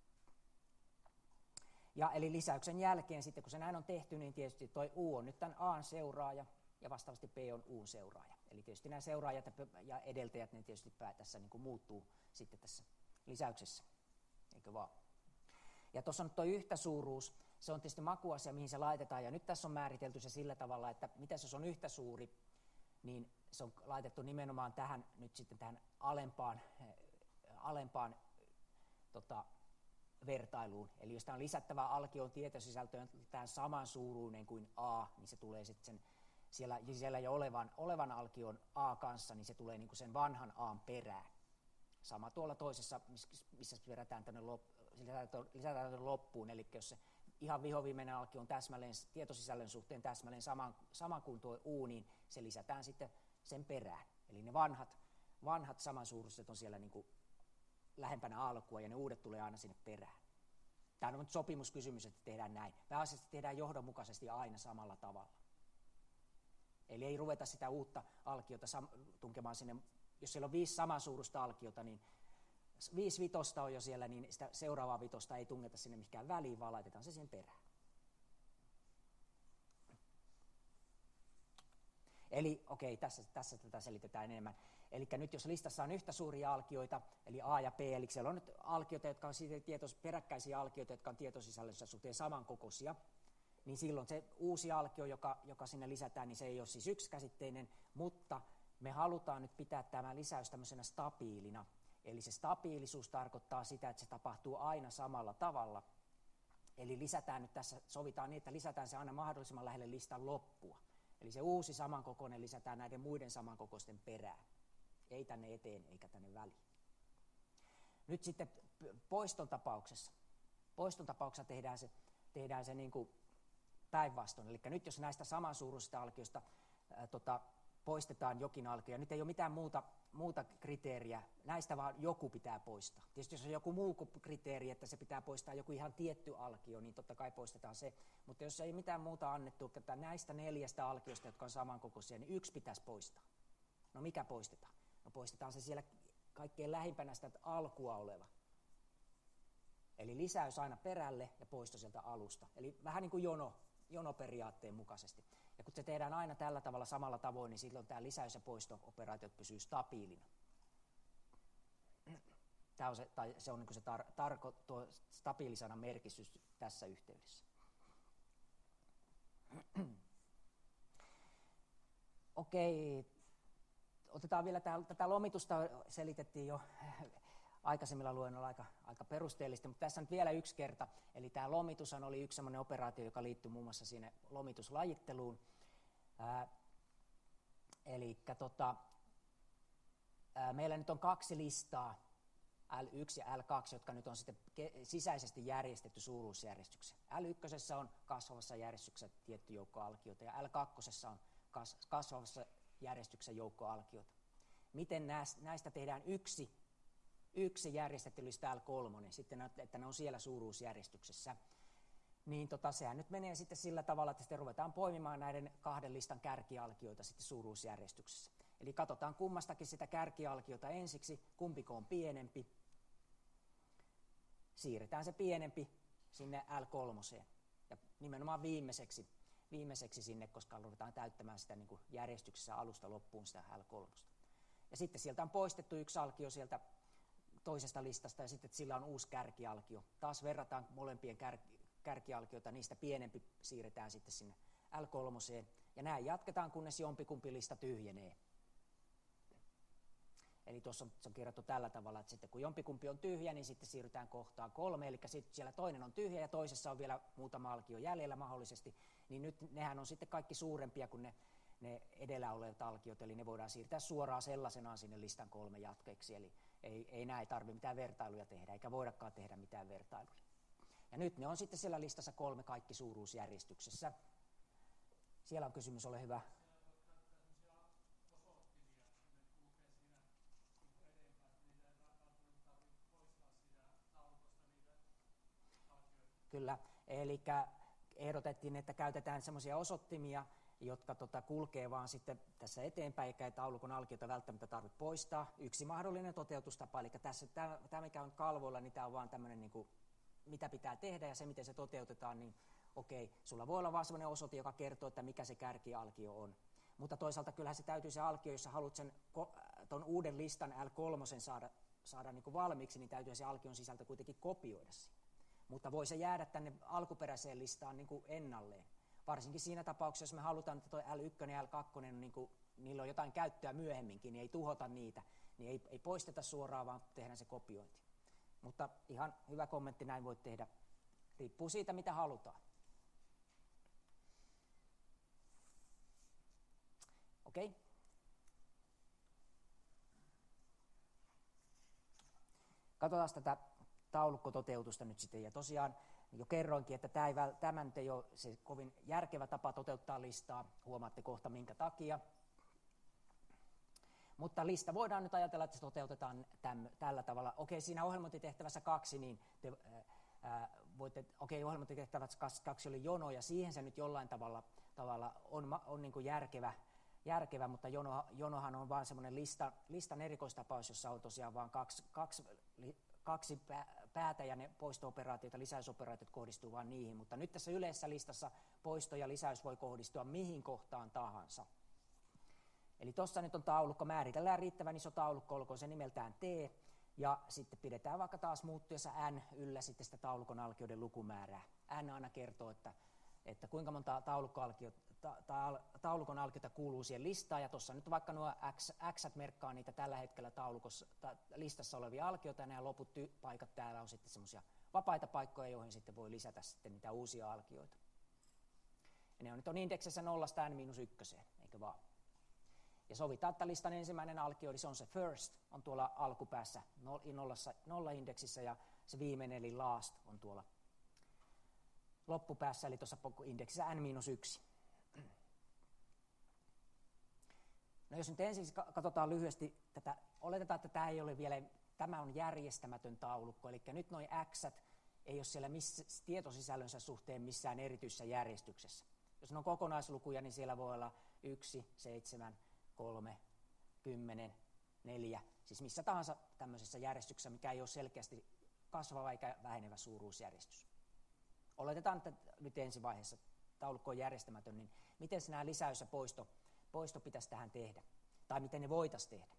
Speaker 1: Ja eli lisäyksen jälkeen sitten, kun se näin on tehty, niin tietysti toi U on nyt tämän A:n seuraaja, ja vastaavasti P on U:n seuraaja. Eli tietysti nämä seuraajat ja edeltäjät, ne tietysti tässä niin kuin muuttuu sitten tässä lisäyksessä, eikö vaan? Ja tuossa on tuo yhtäsuuruus, se on tietysti makuasia, mihin se laitetaan, ja nyt tässä on määritelty se sillä tavalla, että mitä jos on yhtä suuri, niin se on laitettu nimenomaan tähän, nyt sitten tähän alempaan, alempaan tota, vertailuun. Eli jos tämä on lisättävä alkion tietosisältöön tämän saman suuruinen kuin A, niin se tulee sitten sen siellä, siellä jo olevan, olevan alkion A kanssa, niin se tulee niin kuin sen vanhan A:n perään. Sama tuolla toisessa, missä perätään tänne lop, lisätään tänne loppuun, eli jos se ihan vihoviimeinen alkio on täsmälleen, tietosisällön suhteen täsmälleen sama, sama kuin tuo U, niin se lisätään sitten sen perään. Eli ne vanhat, vanhat samansuuruiset on siellä niin kuin lähempänä alkua, ja ne uudet tulee aina sinne perään. Tämä on nyt sopimuskysymys, että tehdään näin. Pääasiassa tehdään johdonmukaisesti aina samalla tavalla. Eli ei ruveta sitä uutta alkiota tunkemaan sinne, jos siellä on viisi samansuuruista alkiota, niin viisi vitosta on jo siellä, niin sitä seuraavaa vitosta ei tungeta sinne mihinkään väliin, vaan laitetaan se siihen perään. Eli okei, tässä, tässä tätä selitetään enemmän. Eli nyt jos listassa on yhtä suuria alkioita, eli A ja B, eli siellä on nyt alkioita, jotka on tietos, peräkkäisiä alkioita, jotka on tietosisällössä suhteen samankokoisia, niin silloin se uusi alkio, joka, joka sinne lisätään, niin se ei ole siis yksikäsitteinen, mutta me halutaan nyt pitää tämä lisäys tämmöisenä stabiilina. Eli se stabiilisuus tarkoittaa sitä, että se tapahtuu aina samalla tavalla. Eli lisätään nyt tässä, sovitaan niin, että lisätään se aina mahdollisimman lähelle listan loppua. Eli se uusi samankokoinen lisätään näiden muiden samankokoisten perään. Ei tänne eteen eikä tänne väliin. Nyt sitten poiston tapauksessa. Poiston tapauksessa tehdään se, tehdään se niin kuin päinvastoin. Eli nyt jos näistä samansuuruisista alkioista ää, tota, poistetaan jokin alkio. Nyt ei ole mitään muuta, muuta kriteeriä, näistä vaan joku pitää poistaa. Tietysti jos on joku muu kriteeri, että se pitää poistaa joku ihan tietty alkio, niin totta kai poistetaan se. Mutta jos ei mitään muuta annettu, että näistä neljästä alkiosta, jotka on samankokoisia, niin yksi pitäisi poistaa. No mikä poistetaan? No poistetaan se siellä kaikkein lähimpänä sitä alkua oleva. Eli lisäys aina perälle ja poisto sieltä alusta. Eli vähän niin kuin jono, jonoperiaatteen mukaisesti. Ja kun se tehdään aina tällä tavalla samalla tavoin, niin silloin tämä lisäys- ja poisto-operaatiot pysyy stabiilina. Tämä on se, tai se on niin kuin se tar, tarko, tuo stabiilisanan merkitys tässä yhteydessä. Okei, otetaan vielä tää, tätä lomitusta, selitettiin jo aikaisemmilla luennoilla aika, aika perusteellisesti, mutta tässä nyt vielä yksi kerta. Eli tämä lomitushan oli yksi sellainen operaatio, joka liittyy muun muassa sinne lomituslajitteluun. Ää, eli tota, ää, meillä nyt on kaksi listaa, L yksi ja L kaksi, jotka nyt on sitten sisäisesti järjestetty suuruusjärjestykseen. L yksi on kasvavassa järjestyksessä tietty joukko alkioita ja L kaksi on kas, kasvavassa järjestyksessä joukko alkioita. Miten näistä tehdään yksi, yksi järjestetty lista L kolme, sitten, että ne on siellä suuruusjärjestyksessä? Niin tota, sehän nyt menee sitten sillä tavalla, että sitten ruvetaan poimimaan näiden kahden listan kärkialkioita sitten suuruusjärjestyksessä. Eli katsotaan kummastakin sitä kärkialkiota ensiksi, kumpiko on pienempi. Siirretään se pienempi sinne L kolme ja nimenomaan viimeiseksi, viimeiseksi sinne, koska ruvetaan täyttämään sitä niin kuin järjestyksessä alusta loppuun sitä L kolme. Ja sitten sieltä on poistettu yksi alkio sieltä toisesta listasta ja sitten sillä on uusi kärkialkio. Taas verrataan molempien kär, kärkialkioita, niistä pienempi siirretään sitten sinne L kolme ja näin jatketaan, kunnes jompikumpi lista tyhjenee. Eli tuossa on, on kirjattu tällä tavalla, että sitten kun jompikumpi on tyhjä, niin sitten siirrytään kohtaan kolme, eli sitten siellä toinen on tyhjä ja toisessa on vielä muutama alkio jäljellä mahdollisesti, niin nyt nehän on sitten kaikki suurempia kuin ne, ne edellä olevat alkiot, eli ne voidaan siirtää suoraan sellaisenaan sinne listan kolme jatkeeksi, eli ei, ei näin tarvitse mitään vertailuja tehdä, eikä voidakaan tehdä mitään vertailuja. Ja nyt ne on sitten siellä listassa kolme kaikki suuruusjärjestyksessä. Siellä on kysymys, ole hyvä. Kyllä, eli ehdotettiin, että käytetään semmoisia osoittimia, jotka tota, kulkee vaan sitten tässä eteenpäin, eikä ei taulukon alkiota välttämättä tarvitse poistaa. Yksi mahdollinen toteutustapa, eli tässä tämä mikä on kalvoilla, niin tämä on vaan tämmöinen, niin kuin, mitä pitää tehdä ja se, miten se toteutetaan, niin okei, sulla voi olla vaan semmoinen osoite, joka kertoo, että mikä se kärkialkio on. Mutta toisaalta kyllähän se täytyy se alkio, jos sä haluat sen ton uuden listan L kolme saada, saada niin kuin valmiiksi, niin täytyy se alkion sisältö kuitenkin kopioida siihen. Mutta voi se jäädä tänne alkuperäiseen listaan niin kuin ennalleen. Varsinkin siinä tapauksessa, jos me halutaan, että tuo L yksi ja L kaksi, niin kuin, niillä on jotain käyttöä myöhemminkin, niin ei tuhota niitä, niin ei, ei poisteta suoraan, vaan tehdään se kopiointi. Mutta ihan hyvä kommentti, näin voi tehdä. Riippuu siitä, mitä halutaan. Okei. Okay. Katsotaan tätä taulukkototeutusta nyt sitten, ja tosiaan jo kerroinkin, että tämä, ei, tämä nyt ei ole se kovin järkevä tapa toteuttaa listaa, huomaatte kohta minkä takia. Mutta lista voidaan nyt ajatella, että se toteutetaan täm, tällä tavalla. Okei, siinä ohjelmointitehtävässä kaksi, niin te ää, voitte, okei, ohjelmointitehtävässä kaksi oli jono, ja siihen se nyt jollain tavalla, tavalla on, on niin kuin järkevä, järkevä, mutta jono, jonohan on vaan semmoinen lista, listan erikoistapaus, jossa on tosiaan vain kaksi, kaksi kaksi päätä ja ne poisto-operaatiot ja lisäysoperaatiot kohdistuu vain niihin, mutta nyt tässä yleisessä listassa poisto ja lisäys voi kohdistua mihin kohtaan tahansa. Eli tuossa nyt on taulukko, määritellään riittävän iso taulukko, olkoon se nimeltään T, ja sitten pidetään vaikka taas muuttuessa N yllä sitten sitä taulukon alkioiden lukumäärää. N aina kertoo, että, että kuinka monta taulukkoalkiota, ta, ta, taulukon alkiota kuuluu siihen listaan, ja tuossa nyt vaikka nuo X, X merkkaa niitä tällä hetkellä taulukossa, ta, listassa olevia alkioita, ja nämä loput ty, paikat täällä on sitten semmoisia vapaita paikkoja, joihin sitten voi lisätä sitten niitä uusia alkioita. Ja ne on nyt on indeksissä nollasta N miinus ykköseen, eikö vaan? Ja sovitaan, että listan ensimmäinen alkio, eli se on se first, on tuolla alkupäässä nollassa, nolla-indeksissä, ja se viimeinen, eli last, on tuolla loppupäässä, eli tuossa indeksissä N miinus yksi. No jos nyt ensin katsotaan lyhyesti tätä, oletetaan, että tämä ei ole vielä, tämä on järjestämätön taulukko, eli nyt nuo X:t ei ole siellä missä, tietosisällönsä suhteen missään erityisessä järjestyksessä. Jos ne on kokonaislukuja, niin siellä voi olla yksi, seitsemän, kolme, kymmenen, neljä, siis missä tahansa tämmöisessä järjestyksessä, mikä ei ole selkeästi kasvava eikä vähenevä suuruusjärjestys. Oletetaan, että nyt ensi vaiheessa taulukko on järjestämätön, niin miten nämä lisäys ja poisto, poisto pitäisi tähän tehdä? Tai miten ne voitaisiin tehdä?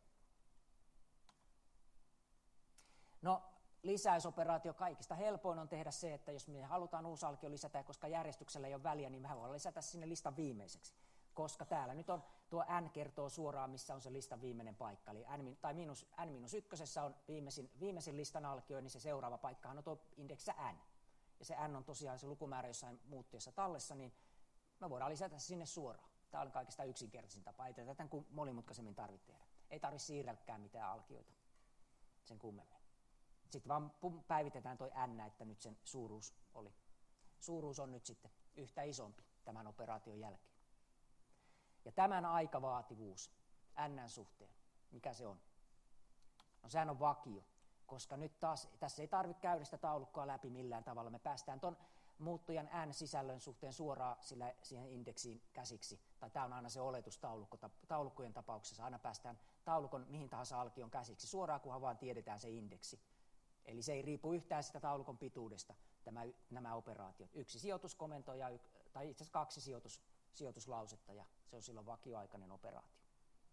Speaker 1: No, lisäysoperaatio kaikista helpoin on tehdä se, että jos me halutaan uusi alkio lisätä, koska järjestyksellä ei ole väliä, niin me voidaan lisätä sinne listan viimeiseksi. Koska täällä nyt on, tuo n kertoo suoraan, missä on se listan viimeinen paikka. Eli n, tai miinus, n miinus ykkösessä on viimeisin, viimeisin listan alkio, niin se seuraava paikkahan on tuo indeksä n. Ja se n on tosiaan se lukumäärä jossain muuttujassa tallessa, niin me voidaan lisätä sinne suoraan. Tämä on kaikista yksinkertaisin tapa. Ei tätä tämän monimutkaisemmin tarvitse tehdä. Ei tarvitse siirrelläkään mitään alkioita sen kummemmin. Sitten vaan päivitetään tuo n, että nyt sen suuruus oli. Suuruus on nyt sitten yhtä isompi tämän operaation jälkeen. Ja tämän aikavaativuus n suhteen, mikä se on? No sehän on vakio, koska nyt taas tässä ei tarvitse käydä sitä taulukkoa läpi millään tavalla. Me päästään tuon muuttujan n-sisällön suhteen suoraan sillä, siihen indeksiin käsiksi. Tai tämä on aina se oletus taulukko, taulukkojen tapauksessa. Aina päästään taulukon mihin tahansa alkion käsiksi suoraan, kunhan vaan tiedetään se indeksi. Eli se ei riipu yhtään sitä taulukon pituudesta, tämä, nämä operaatiot. Yksi sijoituskomento ja, tai itse asiassa kaksi sijoitus, sijoituslausetta, ja se on silloin vakioaikainen operaatio.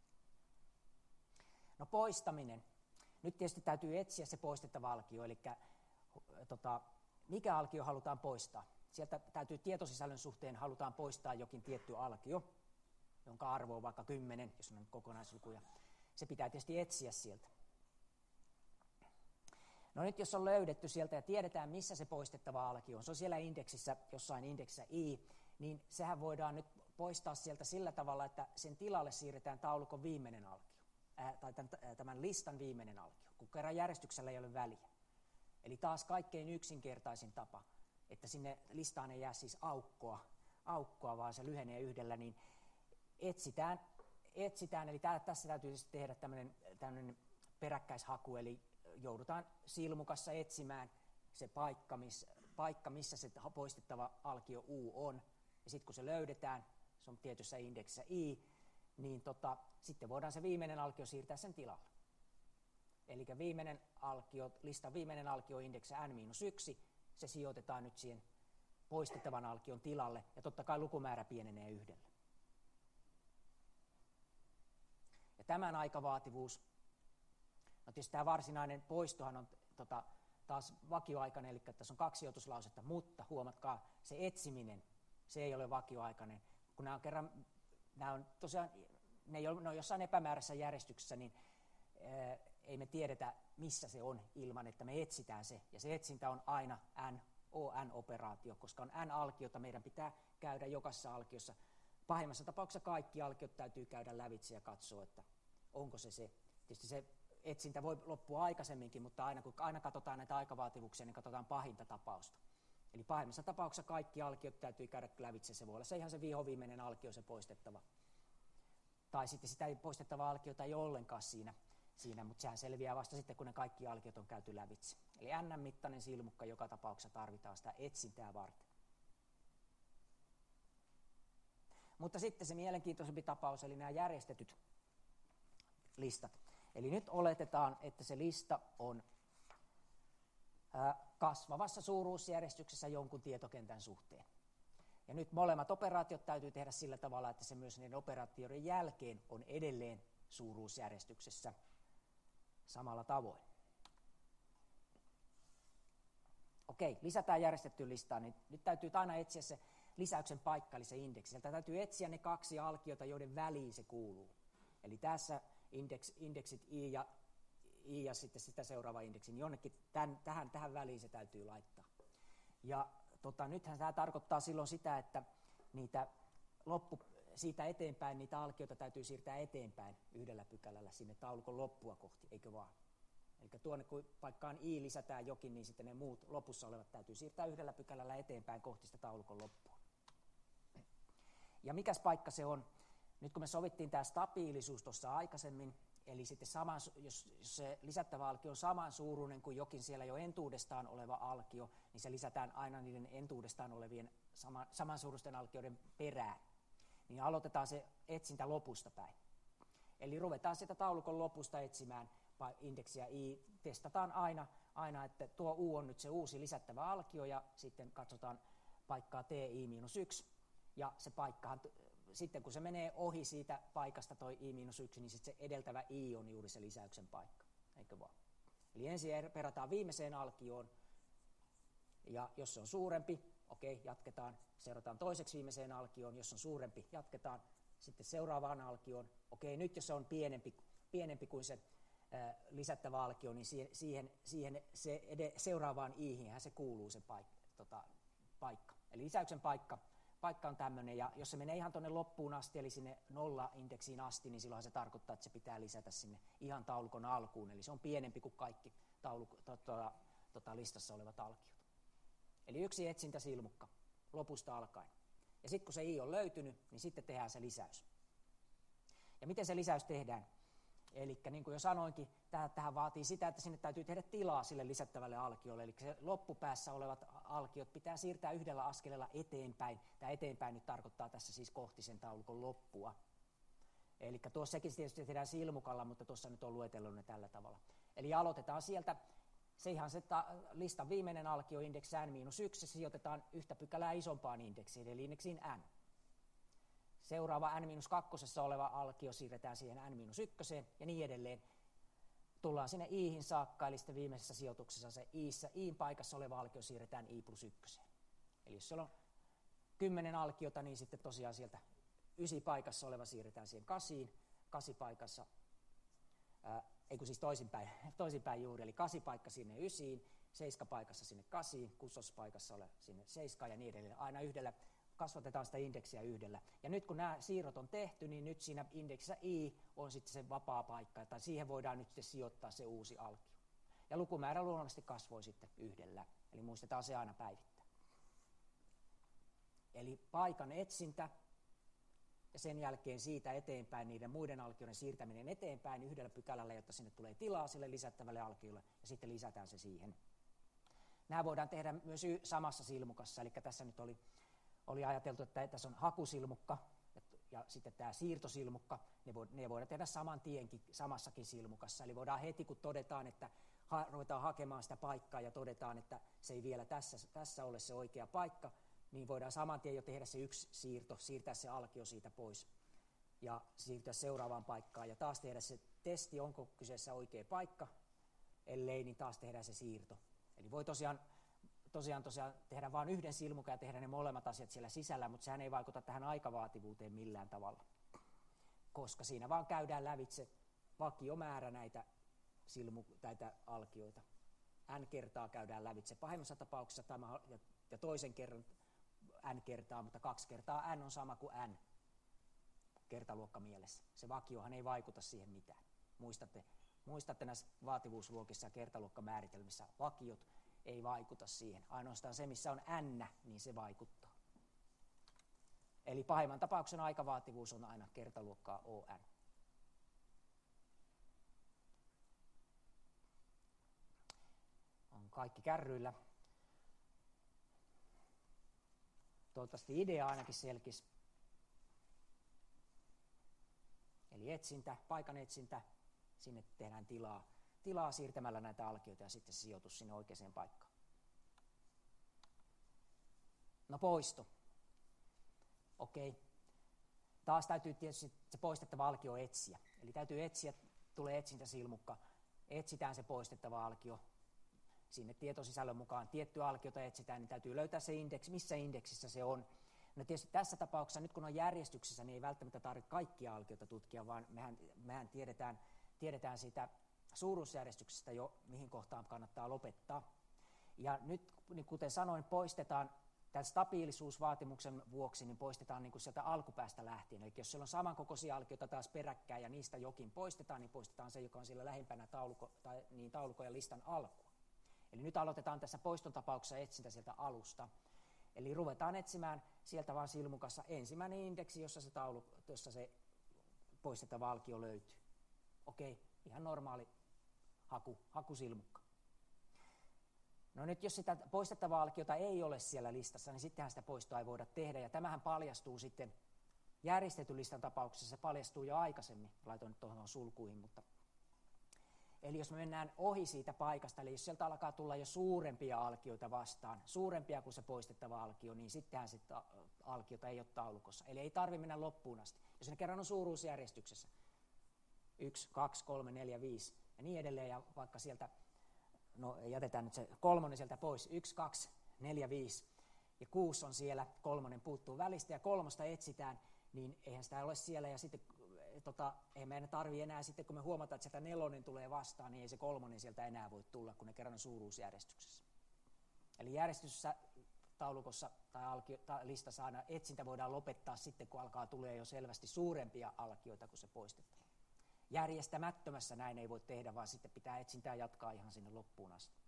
Speaker 1: No poistaminen. Nyt tietysti täytyy etsiä se poistettava alkio, eli tota, mikä alkio halutaan poistaa. Sieltä täytyy tietosisällön suhteen halutaan poistaa jokin tietty alkio, jonka arvo on vaikka kymmenen, jos on kokonaislukuja. Se pitää tietysti etsiä sieltä. No nyt jos on löydetty sieltä ja tiedetään, missä se poistettava alkio on, se on siellä indeksissä, jossain indeksissä i, niin sehän voidaan nyt poistaa sieltä sillä tavalla, että sen tilalle siirretään taulukon viimeinen alkio, ää, tai tämän, tämän listan viimeinen alkio, kun kerran järjestyksellä ei ole väliä. Eli taas kaikkein yksinkertaisin tapa, että sinne listaan ei jää siis aukkoa, aukkoa vaan se lyhenee yhdellä, niin etsitään, etsitään eli tää, tässä täytyy tehdä tämmöinen, tämmöinen peräkkäishaku, eli joudutaan silmukassa etsimään se paikka, miss, paikka, missä se poistettava alkio u on. Ja sitten kun se löydetään, se on tietyssä indeksissä i, niin tota, sitten voidaan se viimeinen alkio siirtää sen tilalle. Eli viimeinen alkio, listan viimeinen alkio indeksissä n miinus yksi, se sijoitetaan nyt siihen poistettavan alkion tilalle, ja totta kai lukumäärä pienenee yhdellä. Ja tämän aikavaativuus, no tietysti tämä varsinainen poistohan on tota, taas vakioaikainen, eli tässä on kaksi sijoituslausetta, mutta huomatkaa, se etsiminen, se ei ole vakioaikainen. Kun nämä on kerran, nämä on tosiaan, ne, ei ole, ne on jossain epämääräisessä järjestyksessä, niin ää, ei me tiedetä, missä se on ilman, että me etsitään se. Ja se etsintä on aina n, O N-operaatio, koska on n-alkiota, meidän pitää käydä jokaisessa alkiossa. Pahimmassa tapauksessa kaikki alkiot täytyy käydä lävitse ja katsoa, että onko se se. Tietysti se etsintä voi loppua aikaisemminkin, mutta aina kun aina katsotaan näitä aikavaativuuksia, niin katsotaan pahinta tapausta. Eli pahimmassa tapauksessa kaikki alkiot täytyy käydä lävitse. Se voi olla se ihan se vihoviimeinen alkio, se poistettava. Tai sitten sitä ei poistettava alkiota ei ole ollenkaan siinä, siinä, mutta sehän selviää vasta sitten, kun ne kaikki alkiot on käyty lävitse. Eli n-mittainen silmukka joka tapauksessa tarvitaan sitä etsintää varten. Mutta sitten se mielenkiintoisempi tapaus, eli nämä järjestetyt listat. Eli nyt oletetaan, että se lista on ää, kasvavassa suuruusjärjestyksessä jonkun tietokentän suhteen. Ja nyt molemmat operaatiot täytyy tehdä sillä tavalla, että se myös niiden operaatioiden jälkeen on edelleen suuruusjärjestyksessä samalla tavoin. Okei, lisätään järjestettyyn listaan, niin nyt täytyy aina etsiä se lisäyksen paikka, eli se indeksi. Sieltä täytyy etsiä ne kaksi alkiota, joiden väliin se kuuluu. Eli tässä indeks, indeksit i ja, i ja sitten sitä seuraava indeksi, niin jonnekin tämän, tähän, tähän väliin se täytyy laittaa. Ja tota, nythän tämä tarkoittaa silloin sitä, että niitä loppu, siitä eteenpäin niitä alkioita täytyy siirtää eteenpäin yhdellä pykälällä sinne taulukon loppua kohti, eikö vaan? Eli tuonne kun paikkaan i lisätään jokin, niin sitten ne muut lopussa olevat täytyy siirtää yhdellä pykälällä eteenpäin kohti sitä taulukon loppua. Ja mikäs paikka se on? Nyt kun me sovittiin tämä stabiilisuus tuossa aikaisemmin, eli sitten saman, jos, jos se lisättävä alkio on saman suuruinen kuin jokin siellä jo entuudestaan oleva alkio, niin se lisätään aina niiden entuudestaan olevien sama, samansuuruisten alkioiden perään. Niin aloitetaan se etsintä lopusta päin. Eli ruvetaan sitä taulukon lopusta etsimään indeksiä i, testataan aina, aina, että tuo u on nyt se uusi lisättävä alkio, ja sitten katsotaan paikkaa ti miinus yksi, ja se paikkahan, sitten kun se menee ohi siitä paikasta toi i miinus yksi, niin sitten se edeltävä i on juuri se lisäyksen paikka, eikö vaan? Eli ensin perataan viimeiseen alkioon, ja jos se on suurempi, okei, jatketaan, seurataan toiseksi viimeiseen alkioon, jos on suurempi, jatketaan, sitten seuraavaan alkioon, okei, nyt jos se on pienempi, pienempi kuin se ää, lisättävä alkio, niin siihen, siihen, siihen se ed- seuraavaan iihin se kuuluu se paik- tota, paikka. Eli lisäyksen paikka, paikka on tämmöinen, ja jos se menee ihan tuonne loppuun asti, eli sinne nolla-indeksiin asti, niin silloin se tarkoittaa, että se pitää lisätä sinne ihan taulukon alkuun, eli se on pienempi kuin kaikki tauluk- tota, tota, listassa olevat alkiot. Eli yksi etsintäsilmukka lopusta alkaen. Ja sitten kun se i on löytynyt, niin sitten tehdään se lisäys. Ja miten se lisäys tehdään? Eli niin kuin jo sanoinkin, tähän vaatii sitä, että sinne täytyy tehdä tilaa sille lisättävälle alkiolle. Eli se loppupäässä olevat alkiot pitää siirtää yhdellä askeleella eteenpäin. Tämä eteenpäin nyt tarkoittaa tässä siis kohti sen taulukon loppua. Eli tuossakin tietysti tehdään silmukalla, mutta tuossa nyt on luetellut ne tällä tavalla. Eli aloitetaan sieltä. Se ihan se ta- listan viimeinen alkio, indeksi n miinus yksi, se sijoitetaan yhtä pykälää isompaan indeksiin, eli indeksiin n. Seuraava n miinus kaksi oleva alkio siirretään siihen n miinus yksi ja niin edelleen. Tullaan sinne iihin saakka, eli sitten viimeisessä sijoituksessa se iissä, iin paikassa oleva alkio siirretään i plus yksi. Eli jos siellä on kymmenen alkiota, niin sitten tosiaan sieltä ysi paikassa oleva siirretään siihen kasiin, kasi paikassa, ää, ei kun siis toisinpäin, toisinpäin juuri, eli kasipaikka sinne ysiin, seiskapaikassa sinne kasiin, kusospaikassa ole sinne seiskaan ja niin edelleen. Aina yhdellä, kasvatetaan sitä indeksiä yhdellä. Ja nyt kun nämä siirrot on tehty, niin nyt siinä indeksissä i on sitten se vapaa paikka, tai siihen voidaan nyt sitten sijoittaa se uusi alkio. Ja lukumäärä luonnollisesti kasvoi sitten yhdellä, eli muistetaan se aina päivittää. Eli paikan etsintä, ja sen jälkeen siitä eteenpäin niiden muiden alkioiden siirtäminen eteenpäin yhdellä pykälällä, jotta sinne tulee tilaa sille lisättävälle alkiolle, ja sitten lisätään se siihen. Nämä voidaan tehdä myös samassa silmukassa, eli tässä nyt oli, oli ajateltu, että tässä on hakusilmukka ja, ja sitten tämä siirtosilmukka, ne, vo, ne voidaan tehdä saman tienkin samassakin silmukassa, eli voidaan heti kun todetaan, että ha, ruvetaan hakemaan sitä paikkaa ja todetaan, että se ei vielä tässä, tässä ole se oikea paikka, niin voidaan saman tien jo tehdä se yksi siirto, siirtää se alkio siitä pois ja siirtyä seuraavaan paikkaan ja taas tehdä se testi, onko kyseessä oikea paikka, ellei, niin taas tehdään se siirto. Eli voi tosiaan, tosiaan, tosiaan tehdä vain yhden silmukan ja tehdä ne molemmat asiat siellä sisällä, mutta sehän ei vaikuta tähän aikavaativuuteen millään tavalla, koska siinä vaan käydään lävitse vakiomäärä näitä, silmu, näitä alkioita. N kertaa käydään lävitse pahimmassa tapauksessa tämä, ja, ja toisen kerran n kertaa, mutta kaksi kertaa n on sama kuin n kertaluokka mielessä. Se vakiohan ei vaikuta siihen mitään. Muistatte, muistatte näissä vaativuusluokissa ja kertaluokkamääritelmissä vakiot ei vaikuta siihen. Ainoastaan se, missä on n, niin se vaikuttaa. Eli pahimman tapauksen aikavaativuus on aina kertaluokkaa O N. On kaikki kärryillä. Toivottavasti idea ainakin selkisi. Eli etsintä, paikan etsintä, sinne tehdään tilaa, tilaa siirtämällä näitä alkioita ja sitten sijoitus sinne oikeaan paikkaan. No poisto. Okei. Taas täytyy tietysti se poistettava alkio etsiä. Eli täytyy etsiä, tulee etsintäsilmukka, etsitään se poistettava alkio. Sinne tietosisällön mukaan tiettyä alkiota etsitään, niin täytyy löytää se indeksi, missä indeksissä se on. No tietysti tässä tapauksessa, nyt kun on järjestyksessä, niin ei välttämättä tarvitse kaikkia alkiota tutkia, vaan mehän, mehän tiedetään, tiedetään siitä suuruusjärjestyksestä jo, mihin kohtaan kannattaa lopettaa. Ja nyt, niin kuten sanoin, poistetaan tämän stabiilisuusvaatimuksen vuoksi, niin poistetaan niin kuin sieltä alkupäästä lähtien. Eli jos siellä on samankokoisia alkioita taas peräkkäin ja niistä jokin poistetaan, niin poistetaan se, joka on siellä lähempänä tauluko, tai niin taulukon ja listan alkua. Eli nyt aloitetaan tässä poiston tapauksessa etsintä sieltä alusta. Eli ruvetaan etsimään sieltä vaan silmukassa ensimmäinen indeksi, jossa se, taulu, jossa se poistettava alkio löytyy. Okei, ihan normaali haku, hakusilmukka. No nyt jos sitä poistettavaa alkiota ei ole siellä listassa, niin sittenhän sitä poistoa ei voida tehdä. Ja tämähän paljastuu sitten järjestetyn listan tapauksessa, se paljastuu jo aikaisemmin. Laitoin nyt tuohon sulkuihin, mutta... Eli jos me mennään ohi siitä paikasta, eli jos sieltä alkaa tulla jo suurempia alkioita vastaan, suurempia kuin se poistettava alkio, niin sittenhän se alkiota ei ole taulukossa. Eli ei tarvitse mennä loppuun asti. Jos ne kerran on suuruusjärjestyksessä, yksi, kaksi, kolme, neljä, viisi ja niin edelleen, ja vaikka sieltä, no jätetään nyt se kolmonen sieltä pois, yksi, kaksi, neljä, viisi ja kuusi on siellä, kolmonen puuttuu välistä ja kolmosta etsitään, niin eihän sitä ole siellä ja sitten tota, ei meidän tarvitse enää sitten, kun me huomataan, että sieltä nelonen tulee vastaan, niin ei se kolmonen sieltä enää voi tulla, kun ne kerran on suuruusjärjestyksessä. Eli järjestyksessä taulukossa tai, alkio, tai listassa aina etsintä voidaan lopettaa sitten, kun alkaa tulee jo selvästi suurempia alkioita, kun se poistetaan. Järjestämättömässä näin ei voi tehdä, vaan sitten pitää etsintää jatkaa ihan sinne loppuun asti.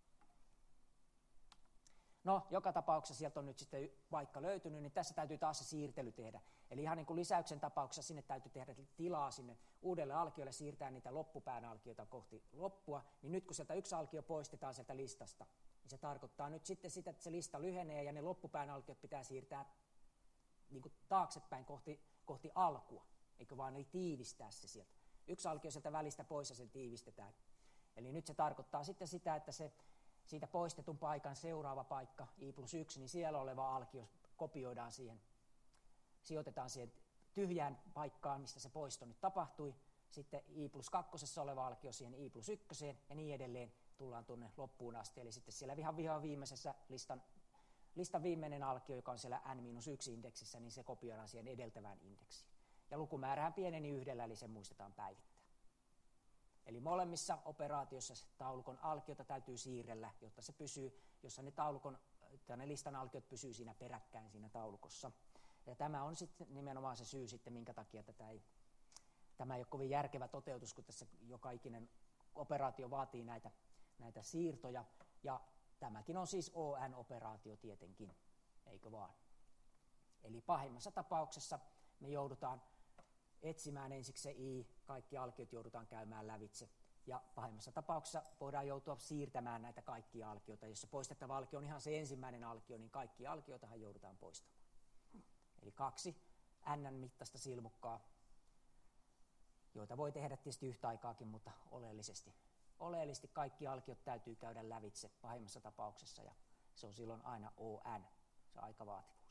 Speaker 1: No, joka tapauksessa sieltä on nyt sitten vaikka löytynyt, niin tässä täytyy taas se siirtely tehdä. Eli ihan niin kuin lisäyksen tapauksessa sinne täytyy tehdä tilaa sinne uudelle alkiolle, siirtää niitä loppupään alkioita kohti loppua, niin nyt kun sieltä yksi alkio poistetaan sieltä listasta, niin se tarkoittaa nyt sitten sitä, että se lista lyhenee ja ne loppupään alkiot pitää siirtää niin kuin taaksepäin kohti, kohti alkua, eikö vaan eli tiivistää se sieltä. Yksi alkio sieltä välistä pois ja sen tiivistetään. Eli nyt se tarkoittaa sitten sitä, että se siitä poistetun paikan seuraava paikka, i plus yksi, niin siellä oleva alkio kopioidaan siihen, sijoitetaan siihen tyhjään paikkaan, mistä se poisto nyt tapahtui. Sitten i plus kakkosessa oleva alkio siihen i plus ykköseen ja niin edelleen tullaan tuonne loppuun asti. Eli sitten siellä ihan vihan viimeisessä listan, listan viimeinen alkio, joka on siellä n miinus yksi indeksissä, niin se kopioidaan siihen edeltävään indeksiin. Ja lukumäärähän pieneni yhdellä, eli se muistetaan päivittää. Eli molemmissa operaatioissa taulukon alkiota täytyy siirrellä, jotta se pysyy, jossa ne, taulukon, ne listan alkiot pysyy siinä peräkkäin siinä taulukossa. Ja tämä on sitten nimenomaan se syy sitten, minkä takia tätä ei, tämä ei ole kovin järkevä toteutus, kun tässä joka ikinen operaatio vaatii näitä, näitä siirtoja. Ja tämäkin on siis O N-operaatio tietenkin, eikö vaan? Eli pahimmassa tapauksessa me joudutaan etsimään ensiksi se i, kaikki alkiot joudutaan käymään lävitse. Ja pahimmassa tapauksessa voidaan joutua siirtämään näitä kaikkia alkioita. Jos se poistettava alkio on ihan se ensimmäinen alkio, niin kaikki alkioitahan joudutaan poistamaan. Eli kaksi n-mittaista silmukkaa, joita voi tehdä tietysti yhtä aikaakin, mutta oleellisesti, oleellisesti kaikki alkiot täytyy käydä lävitse pahimmassa tapauksessa, ja se on silloin aina O N, se aikavaativuus.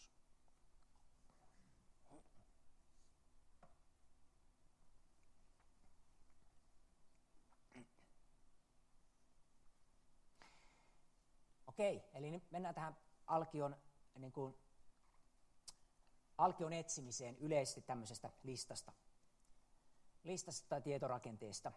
Speaker 1: Okei, eli nyt mennään tähän alkion, niin kuin, alkion etsimiseen yleisesti tämmöisestä listasta. Listasta tai tietorakenteesta.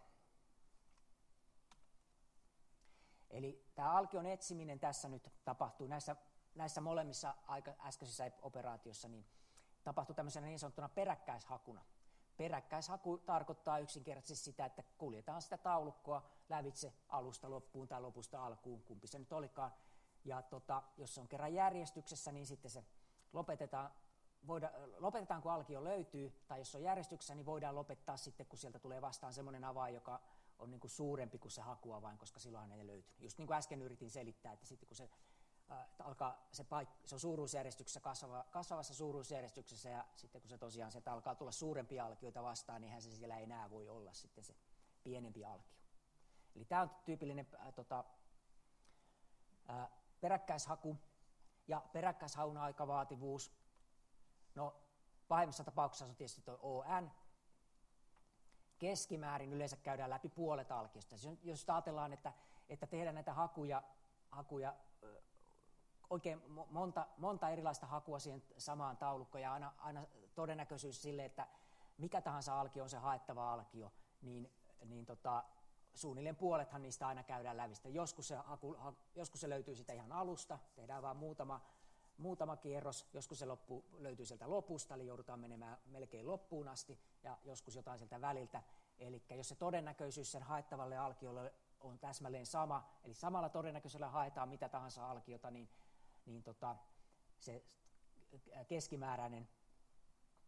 Speaker 1: Eli tämä alkion etsiminen tässä nyt tapahtuu näissä, näissä molemmissa aika äskeisissä operaatioissa, niin tapahtuu tämmöisenä niin sanottuna peräkkäishakuna. Peräkkäishaku tarkoittaa yksinkertaisesti sitä, että kuljetaan sitä taulukkoa lävitse alusta loppuun tai lopusta alkuun, kumpi se nyt olikaan. Ja tota, jos se on kerran järjestyksessä, niin sitten se lopetetaan, voida, lopetetaan, kun alkio löytyy, tai jos se on järjestyksessä, niin voidaan lopettaa sitten, kun sieltä tulee vastaan semmoinen avain, joka on niin kuin suurempi kuin se hakuavain, koska silloin ei löytynyt. Just niin kuin äsken yritin selittää, että sitten kun se, äh, alkaa, se, paik- se on suuruusjärjestyksessä, kasvava, kasvavassa suuruusjärjestyksessä, ja sitten kun se tosiaan sieltä alkaa tulla suurempia alkioita vastaan, niin eihän se siellä enää voi olla sitten se pienempi alkio. Eli tämä on tyypillinen äh, tota, äh, peräkkäishaku ja peräkkäishaun aikavaativuus. No, pahimmassa tapauksessa on tietysti tuo O N. Keskimäärin yleensä käydään läpi puolet alkiosta. Jos ajatellaan, että, että tehdään näitä hakuja, hakuja oikein monta, monta erilaista hakua siihen samaan taulukkoon ja aina, aina todennäköisyys sille, että mikä tahansa alkio on se haettava alkio, niin, niin tota, suunnilleen puolethan niistä aina käydään lävistä. Joskus se, haku, ha, joskus se löytyy sitä ihan alusta, tehdään vain muutama, muutama kierros, joskus se loppu, löytyy sieltä lopusta, eli joudutaan menemään melkein loppuun asti, ja joskus jotain sieltä väliltä. Eli jos se todennäköisyys sen haettavalle alkiolle on täsmälleen sama, eli samalla todennäköisellä haetaan mitä tahansa alkiota, niin, niin tota, se keskimääräinen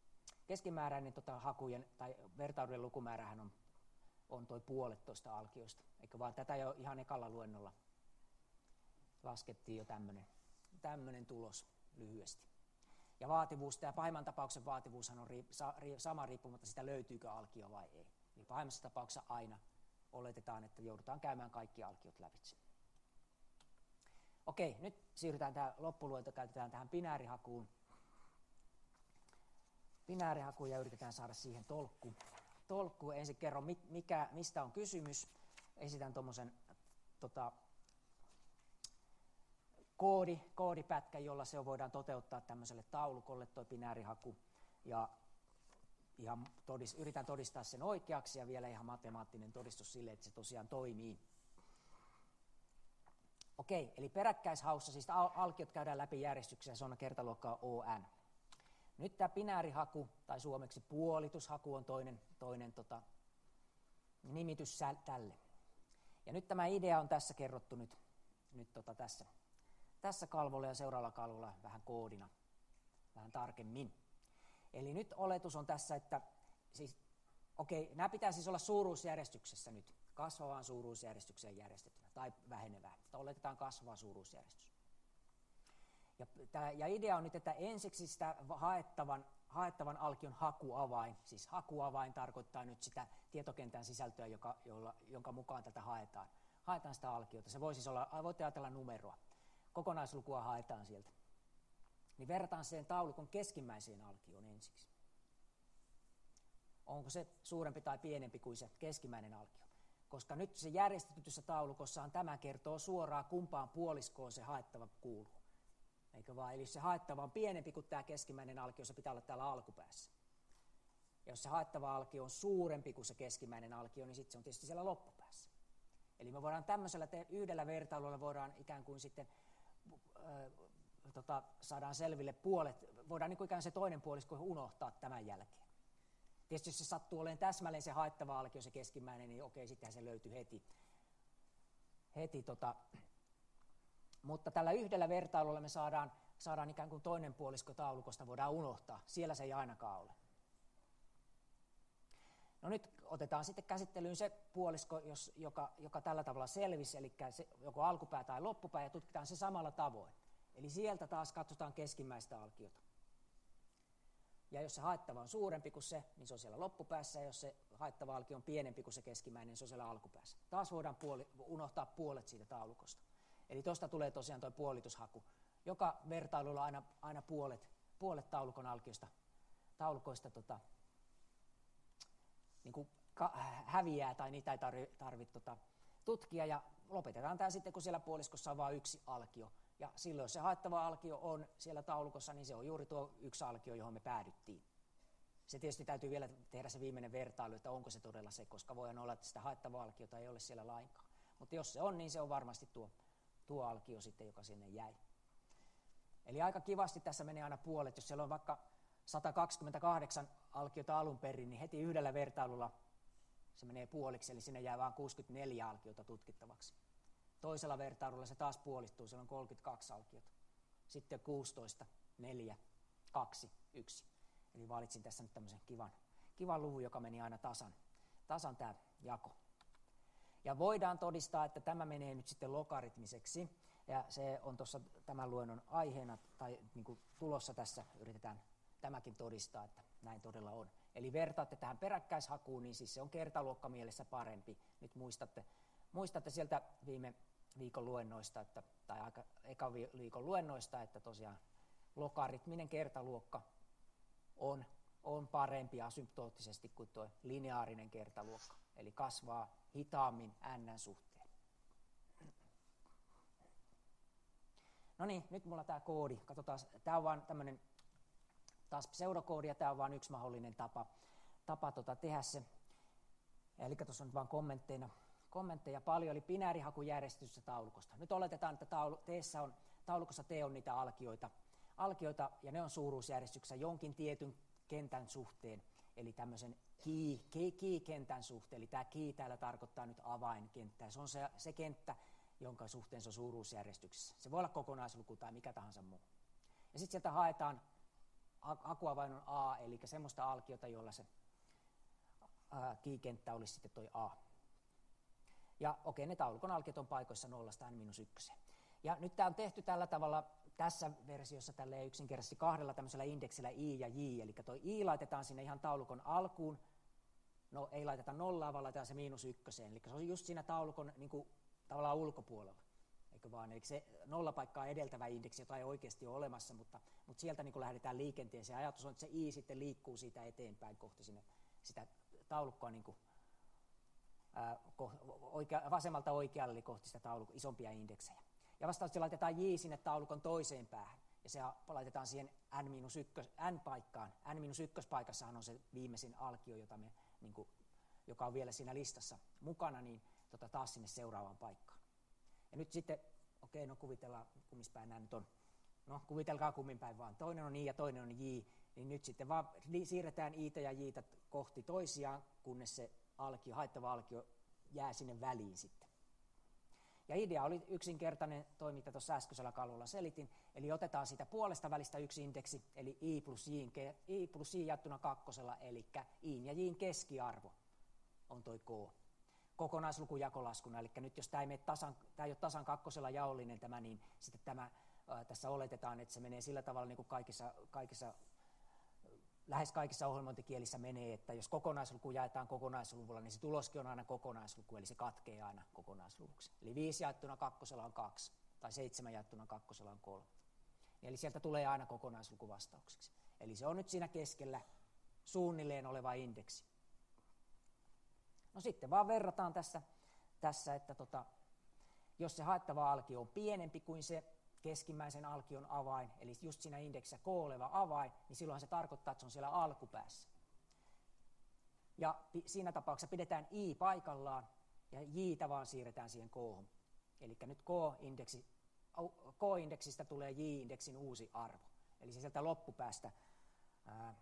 Speaker 1: keskimääräinen tota, hakujen tai vertailujen lukumäärähän on, on toi puolet tuosta alkioista. Eikö vaan tätä jo ihan ekalla luennolla laskettiin jo tämmöinen tämmöinen tulos lyhyesti. Ja vaativuus, tämä pahimman tapauksen vaativuushan on riip, sa, ri, sama riippumatta sitä löytyykö alkio vai ei. Eli pahimmassa tapauksessa aina oletetaan, että joudutaan käymään kaikki alkiot lävitse. Okei, nyt siirrytään tähän loppuluento, käytetään tähän binäärihakuun. Binäärihakuun ja yritetään saada siihen tolkku. Tolkku, ensin kerron mikä, mistä on kysymys. Esitän tuommoisen tota, koodi, koodipätkän, jolla se voidaan toteuttaa tämmöiselle taulukolle tuo binäärihaku. Ja ihan todist, yritän todistaa sen oikeaksi ja vielä ihan matemaattinen todistus sille, että se tosiaan toimii. Okei, eli peräkkäishaussa siis alkiot käydään läpi järjestyksessä, se on kertaluokkaa O N. Nyt tämä binäärihaku, tai suomeksi puolitushaku, on toinen, toinen tota, nimitys tälle. Ja nyt tämä idea on tässä kerrottu nyt, nyt tota tässä, tässä kalvolla ja seuraavalla kalvolla vähän koodina, vähän tarkemmin. Eli nyt oletus on tässä, että siis, okei, nämä pitää siis olla suuruusjärjestyksessä nyt, kasvavaan suuruusjärjestykseen järjestettynä, tai vähenevään, mutta oletetaan kasvava suuruusjärjestys. Ja, tää, ja idea on nyt, että ensiksi sitä haettavan, haettavan alkion hakuavain, siis hakuavain tarkoittaa nyt sitä tietokentän sisältöä, joka, jolla, jonka mukaan tätä haetaan. Haetaan sitä alkiota, se voi siis olla, voitte ajatella numeroa, kokonaislukua haetaan sieltä. Niin verrataan sen taulukon keskimmäiseen alkioon ensiksi. Onko se suurempi tai pienempi kuin se keskimmäinen alkio? Koska nyt se järjestetyssä taulukossahan tämä kertoo suoraan, kumpaan puoliskoon se haettava kuuluu. Eikö vaan? Eli jos se haettava on pienempi kuin tämä keskimmäinen alkio, se pitää olla täällä alkupäässä. Ja jos se haettava alkio on suurempi kuin se keskimmäinen alkio, niin sitten se on tietysti siellä loppupäässä. Eli me voidaan tämmöisellä te- yhdellä vertailulla voidaan ikään kuin sitten äh, tota, saadaan selville puolet, voidaan niin kuin ikään se toinen puolisko unohtaa tämän jälkeen. Tietysti jos se sattuu olemaan täsmälleen se haettava alkio, se keskimmäinen, niin okei, sittenhän se löytyy heti. heti tota. Mutta tällä yhdellä vertailulla me saadaan, saadaan ikään kuin toinen puolisko taulukosta, voidaan unohtaa. Siellä se ei ainakaan ole. No nyt otetaan sitten käsittelyyn se puolisko, jos, joka, joka tällä tavalla selvisi, eli se, joko alkupää tai loppupää, ja tutkitaan se samalla tavoin. Eli sieltä taas katsotaan keskimmäistä alkiota. Ja jos se haettava on suurempi kuin se, niin se on siellä loppupäässä, ja jos se haettava alkio on pienempi kuin se keskimmäinen, niin se on siellä alkupäässä. Taas voidaan puoli, unohtaa puolet siitä taulukosta. Eli tuosta tulee tosiaan tuo puolitushaku. Joka vertailulla aina, aina puolet, puolet taulukon alkiosta, taulukoista tota, niin kuin ka- häviää tai niitä ei tarvitse tarvi, tota, tutkia. Ja lopetetaan tämä sitten, kun siellä puoliskossa on vain yksi alkio. Ja silloin jos se haettava alkio on siellä taulukossa, niin se on juuri tuo yksi alkio, johon me päädyttiin. Se tietysti täytyy vielä tehdä se viimeinen vertailu, että onko se todella se, koska voi olla, että sitä haettavaa alkiota ei ole siellä lainkaan. Mutta jos se on, niin se on varmasti tuo, tuo alkio sitten, joka sinne jäi. Eli aika kivasti tässä menee aina puolet. Jos siellä on vaikka sata kaksikymmentäkahdeksan alkiota alun perin, niin heti yhdellä vertailulla se menee puoliksi, eli sinne jää vain kuusikymmentäneljä alkiota tutkittavaksi. Toisella vertailulla se taas puolistuu, siellä on kolmekymmentäkaksi alkiota. Sitten kuusitoista, neljä, kaksi, yksi. Eli valitsin tässä nyt tämmöisen kivan, kivan luvun, joka meni aina tasan, tasan tämä jako. Ja voidaan todistaa, että tämä menee nyt sitten logaritmiseksi. Ja se on tuossa tämän luennon aiheena, tai niin kuin tulossa tässä yritetään tämäkin todistaa, että näin todella on. Eli vertaatte tähän peräkkäishakuun, niin siis se on kertaluokkamielessä parempi. Nyt muistatte, muistatte sieltä viime viikon luennoista, että, tai aika eka viikon luennoista, että tosiaan logaritminen kertaluokka on, on parempi asymptoottisesti kuin tuo lineaarinen kertaluokka, eli kasvaa hitaammin n suhteen. No niin, nyt mulla tämä koodi. Katsotaan, tämä on vaan tämmöinen taas pseudokoodi, ja tämä on vain yksi mahdollinen tapa, tapa tota tehdä se. Eli tuossa on nyt vaan kommentteina. kommentteja paljon, eli binäärihakujärjestystä taulukosta. Nyt oletetaan, että taulu, teessä on, taulukossa T on niitä alkioita, alkioita, ja ne on suuruusjärjestyksessä jonkin tietyn kentän suhteen, eli tämmöisen key, key, key-kentän suhteen, eli tämä key täällä tarkoittaa nyt avainkenttää. Se on se, se kenttä, jonka suhteen se on suuruusjärjestyksessä. Se voi olla kokonaisluku tai mikä tahansa muu. Ja sitten sieltä haetaan hakuavain on A, eli semmoista alkiota, jolla se kiikenttä olisi sitten toi A. Ja okei, ne taulukon alkiot on paikoissa nollasta n miinus yksi. Ja nyt tämä on tehty tällä tavalla tässä versiossa tälleen yksinkertaisesti kahdella tämmöisellä indeksillä i ja j, eli toi i laitetaan sinne ihan taulukon alkuun, no ei laiteta nollaa, vaan laitetaan se miinus ykköseen, eli se on just siinä taulukon niin kuin, tavallaan ulkopuolella, eikö vaan, eli se nollapaikkaa edeltävä indeksi, jota ei oikeasti ole olemassa, mutta, mutta sieltä niin kuin lähdetään liikenteeseen, ajatus on, että se i sitten liikkuu siitä eteenpäin kohti sinne sitä taulukkoa niin kuin, ää, oikea, vasemmalta oikealle, eli kohti sitä taulukon isompia indeksejä. Ja vastaavasti laitetaan j sinne taulukon toiseen päähän, ja se laitetaan siihen n-paikkaan. n-ykköspaikassahan on se viimeisin alkio, jota me, niin kuin, joka on vielä siinä listassa mukana, niin tota, taas sinne seuraavaan paikkaan. Ja nyt sitten, okei, no kuvitellaan, kummispäin nämä nyt on, no kuvitelkaa kumminpäin vaan, toinen on i ja toinen on j, niin nyt sitten vaan siirretään i ja j kohti toisiaan, kunnes se alkio, haettava alkio jää sinne väliin sitten. Ja idea oli yksinkertainen, toi mitä tuossa äskeisellä kalvolla selitin, eli otetaan siitä puolesta välistä yksi indeksi, eli i plus j, i plus j jaettuna kakkosella, eli i ja j:n keskiarvo on toi k. Kokonaislukujakolaskuna, eli nyt jos tämä ei, tasan, tämä ei ole tasan kakkosella jaollinen tämä, niin sitten tämä, ää, tässä oletetaan, että se menee sillä tavalla niin kuin kaikissa, kaikissa, lähes kaikissa ohjelmointikielissä menee, että jos kokonaisluku jaetaan kokonaisluvulla, niin se tuloskin on aina kokonaisluku, eli se katkee aina kokonaisluvuksi. Eli viisi jaettuna kakkosella on kaksi, tai seitsemän jaettuna kakkosella on kolme. Eli sieltä tulee aina kokonaisluku vastaukseksi. Eli se on nyt siinä keskellä suunnilleen oleva indeksi. No sitten vaan verrataan tässä, tässä että tota, jos se haettava alkio on pienempi kuin se keskimmäisen alkion avain, eli just siinä indeksissä k oleva avain, niin silloin se tarkoittaa, että se on siellä alkupäässä. Ja siinä tapauksessa pidetään i paikallaan ja j:tä vaan siirretään siihen k. Eli nyt k-indeksi, k-indeksistä tulee j-indeksin uusi arvo. Eli se sieltä loppupäästä, ää,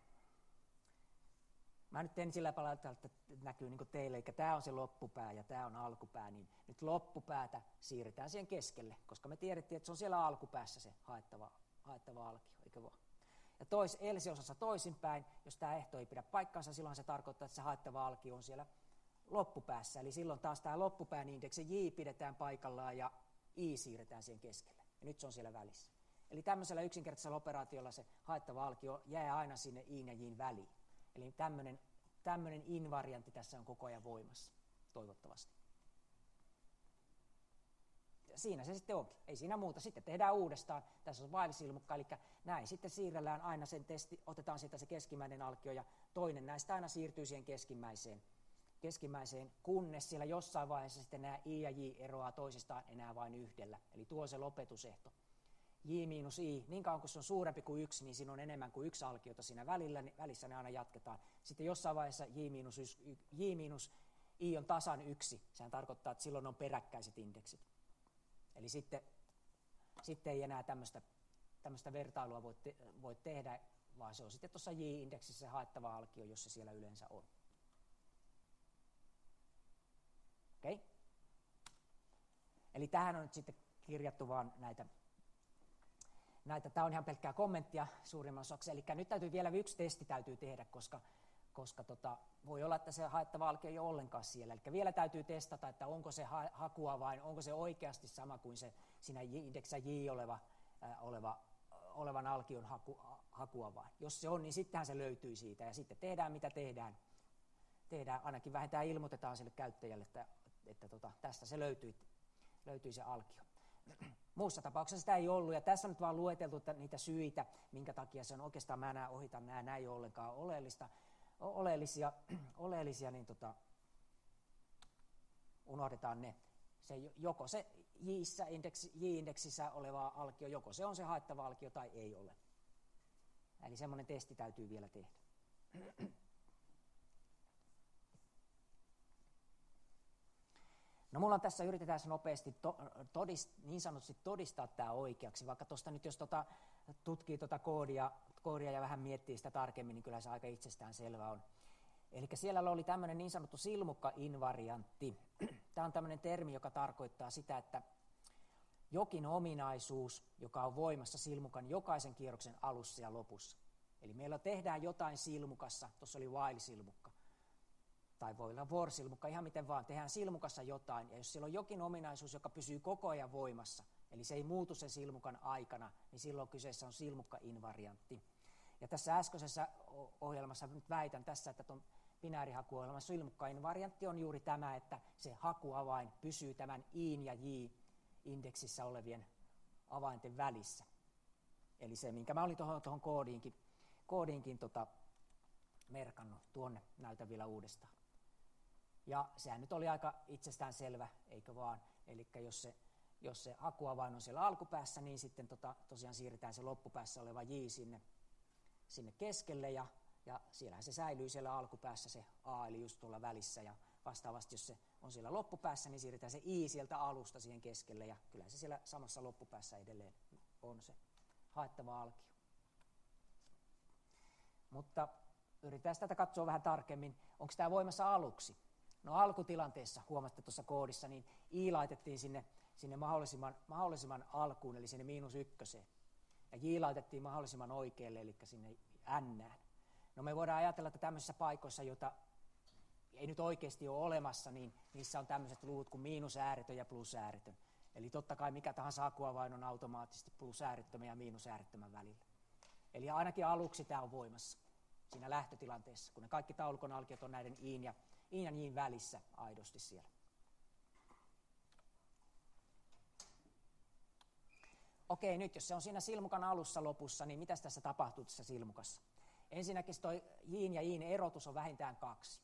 Speaker 1: mä nyt en sillä tavalla, että näkyy niin kuin teille, eli tämä on se loppupää ja tämä on alkupää, niin nyt loppupäätä siirretään siihen keskelle, koska me tiedettiin, että se on siellä alkupäässä se haettava, haettava alkio, eikö vaan? Ja tois, elsi-osassa toisinpäin, jos tämä ehto ei pidä paikkaansa, silloin se tarkoittaa, että se haettava alkio on siellä loppupäässä, eli silloin taas tämä loppupään indeksi j pidetään paikallaan ja i siirretään siihen keskelle, ja nyt se on siellä välissä. Eli tämmöisellä yksinkertaisella operaatiolla se haettava alkio jää aina sinne i ja j:n väliin. Eli tämmöinen, tämmöinen invariantti tässä on koko ajan voimassa, toivottavasti. Ja siinä se sitten onkin, ei siinä muuta. Sitten tehdään uudestaan, tässä on while-silmukka, eli näin sitten siirrellään aina sen testi, otetaan siitä se keskimmäinen alkio ja toinen näistä aina siirtyy siihen keskimmäiseen, keskimmäiseen kunnes siellä jossain vaiheessa sitten nämä i ja j eroaa toisistaan enää vain yhdellä. Eli tuo se lopetusehto. J miinus i, niin kauan kun se on suurempi kuin yksi, niin siinä on enemmän kuin yksi alkiota siinä välillä, niin välissä ne aina jatketaan. Sitten jossain vaiheessa j miinus, j miinus i on tasan yksi, sehän tarkoittaa, että silloin on peräkkäiset indeksit. Eli sitten, sitten ei enää tämmöistä, tämmöistä vertailua voi, te, voi tehdä, vaan se on sitten tuossa j-indeksissä haettava alkio, jos se siellä yleensä on. Okei? Okay? Eli tähän on nyt sitten kirjattu vaan näitä Näitä, tämä on ihan pelkkää kommenttia suurimman osaksi, eli nyt täytyy vielä yksi testi täytyy tehdä, koska, koska tota, voi olla, että se haettava alkio ei ole ollenkaan siellä. Eli vielä täytyy testata, että onko se ha- hakua vai onko se oikeasti sama kuin se siinä indeksä j oleva, äh, oleva, olevan alkion haku, hakua vai. Jos se on, niin sittenhän se löytyy siitä ja sitten tehdään mitä tehdään. tehdään ainakin vähintään ilmoitetaan sille käyttäjälle, että, että tota, tästä se löytyi, löytyi se alkio. Muussa tapauksessa sitä ei ollut, ja tässä on nyt vaan lueteltu niitä syitä, minkä takia se on oikeastaan, mä enää ohitan nämä, nämä ei ole ollenkaan oleellista, oleellisia, oleellisia, niin tota, unohdetaan ne. Se, joko se j-indeksissä oleva alkio, joko se on se haettava alkio tai ei ole. Eli semmoinen testi täytyy vielä tehdä. No mulla on tässä, yritetään nopeasti to, todist, niin sanotusti todistaa tämä oikeaksi, vaikka tuosta nyt jos tota, tutkii tuota koodia, koodia ja vähän miettii sitä tarkemmin, niin kyllä se aika itsestään selvä on. Eli siellä oli tämmöinen niin sanottu silmukka-invariantti. Tämä on tämmöinen termi, joka tarkoittaa sitä, että jokin ominaisuus, joka on voimassa silmukan jokaisen kierroksen alussa ja lopussa. Eli meillä tehdään jotain silmukassa, tuossa oli while-silmukka, tai voi olla for-silmukka, ihan miten vaan, tehdään silmukassa jotain, ja jos sillä on jokin ominaisuus, joka pysyy koko ajan voimassa, eli se ei muutu sen silmukan aikana, niin silloin kyseessä on silmukka-invariantti. Ja tässä äskeisessä ohjelmassa nyt väitän tässä, että tuon binäärihakuohjelman silmukka-invariantti on juuri tämä, että se hakuavain pysyy tämän in ja j-indeksissä olevien avainten välissä. Eli se, minkä mä olin tuohon, tuohon koodiinkin, koodiinkin tota, merkannut, tuonne näytän vielä uudestaan. Ja sehän nyt oli aika itsestään selvä, eikö vaan? Eli jos se, jos se hakuavain on siellä alkupäässä, niin sitten tota, tosiaan siirretään se loppupäässä oleva j sinne, sinne keskelle, ja, ja siellähän se säilyy siellä alkupäässä se a, eli just tuolla välissä, ja vastaavasti jos se on siellä loppupäässä, niin siirretään se i sieltä alusta siihen keskelle, ja kyllä se siellä samassa loppupäässä edelleen on se haettava alkio. Mutta yritetään tätä katsoa vähän tarkemmin. Onko tämä voimassa aluksi? No alkutilanteessa, huomaatte tuossa koodissa, niin i laitettiin sinne, sinne mahdollisimman, mahdollisimman alkuun, eli sinne miinus ykköseen. Ja j laitettiin mahdollisimman oikealle, eli sinne n. No me voidaan ajatella, että tämmöisissä paikoissa, joita ei nyt oikeasti ole olemassa, niin niissä on tämmöiset luvut kuin miinusääretön ja plusääretön. Eli totta kai mikä tahansa hakuavain on automaattisesti plusäärettömän ja miinusäärettömän välillä. Eli ainakin aluksi tämä on voimassa siinä lähtötilanteessa, kun ne kaikki taulukon alkiot on näiden iin ja, iin ja jin välissä aidosti siellä. Okei, nyt jos se on siinä silmukan alussa lopussa, niin mitä tässä tapahtuu tässä silmukassa? Ensinnäkin toi jin ja jin erotus on vähintään kaksi.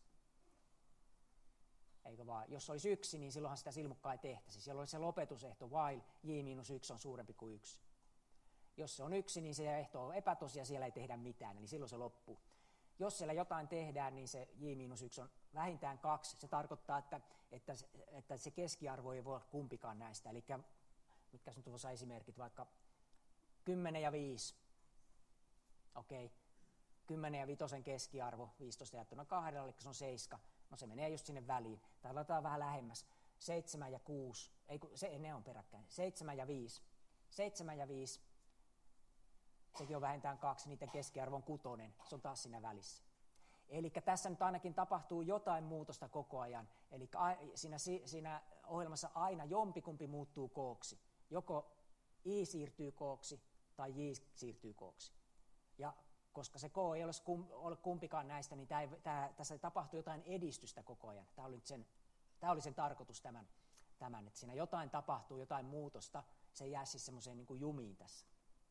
Speaker 1: Eikö vaan? Jos olisi yksi, niin silloinhan sitä silmukkaa ei tehtäisi. Siellä olisi se lopetusehto while j miinus yksi on suurempi kuin yksi. Jos se on yksi, niin se ehto on epätosia, siellä ei tehdä mitään, eli silloin se loppuu. Jos siellä jotain tehdään, niin se j miinus yksi on vähintään kaksi. Se tarkoittaa, että, että, että se keskiarvo ei voi olla kumpikaan näistä. Eli mitkä nyt tuossa esimerkit, vaikka kymmenen ja viisi. Okei, kymmenen ja viitosen keskiarvo, viisitoista jättynä kahdella, eli se on seitsemän. No se menee just sinne väliin. Tai laitetaan vähän lähemmäs. seitsemän ja kuusi, ei se, ne on peräkkäin. seitsemän ja viisi. seitsemän ja viisi. Sekin on vähintään kaksi, niiden keskiarvo on kutonen, se on taas siinä välissä. Eli tässä nyt ainakin tapahtuu jotain muutosta koko ajan. Eli siinä, siinä ohjelmassa aina jompikumpi muuttuu kooksi. Joko i siirtyy kooksi tai j siirtyy kooksi. Ja koska se k ei ole kumpikaan näistä, niin tämä, tämä, tässä tapahtuu jotain edistystä koko ajan. Tämä oli sen, tämä oli sen tarkoitus tämän, tämän, että siinä jotain tapahtuu, jotain muutosta. Se ei jää siis semmoiseen niin kuin jumiin tässä.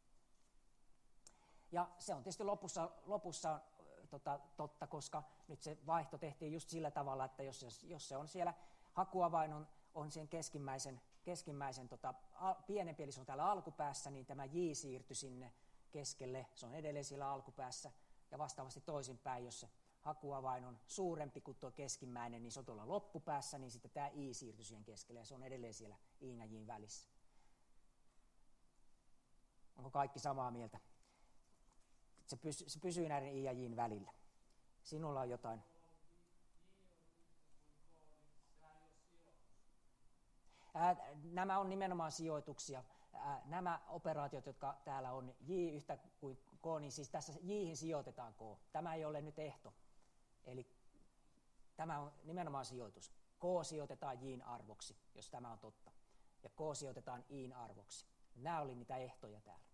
Speaker 1: Ja se on tietysti lopussa, lopussa tota, totta, koska nyt se vaihto tehtiin just sillä tavalla, että jos, jos se on siellä hakuavain on, on sen keskimmäisen, keskimmäisen tota, a, pienempi, eli se on täällä alkupäässä, niin tämä j siirtyi sinne keskelle, se on edelleen siellä alkupäässä, ja vastaavasti toisinpäin, jos se hakuavain on suurempi kuin tuo keskimmäinen, niin se on tuolla loppupäässä, niin sitten tämä i siirtyi siihen keskelle, ja se on edelleen siellä i ja j välissä. Onko kaikki samaa mieltä? Se, pysy, se pysyy näiden i ja jin välillä. Sinulla on jotain. Ää, nämä on nimenomaan sijoituksia. Ää, nämä operaatiot, jotka täällä on j yhtä kuin k, niin siis tässä j:hin sijoitetaan k. Tämä ei ole nyt ehto. Eli tämä on nimenomaan sijoitus. K sijoitetaan j:n arvoksi, jos tämä on totta. Ja k sijoitetaan i'n arvoksi. Nämä oli niitä ehtoja täällä.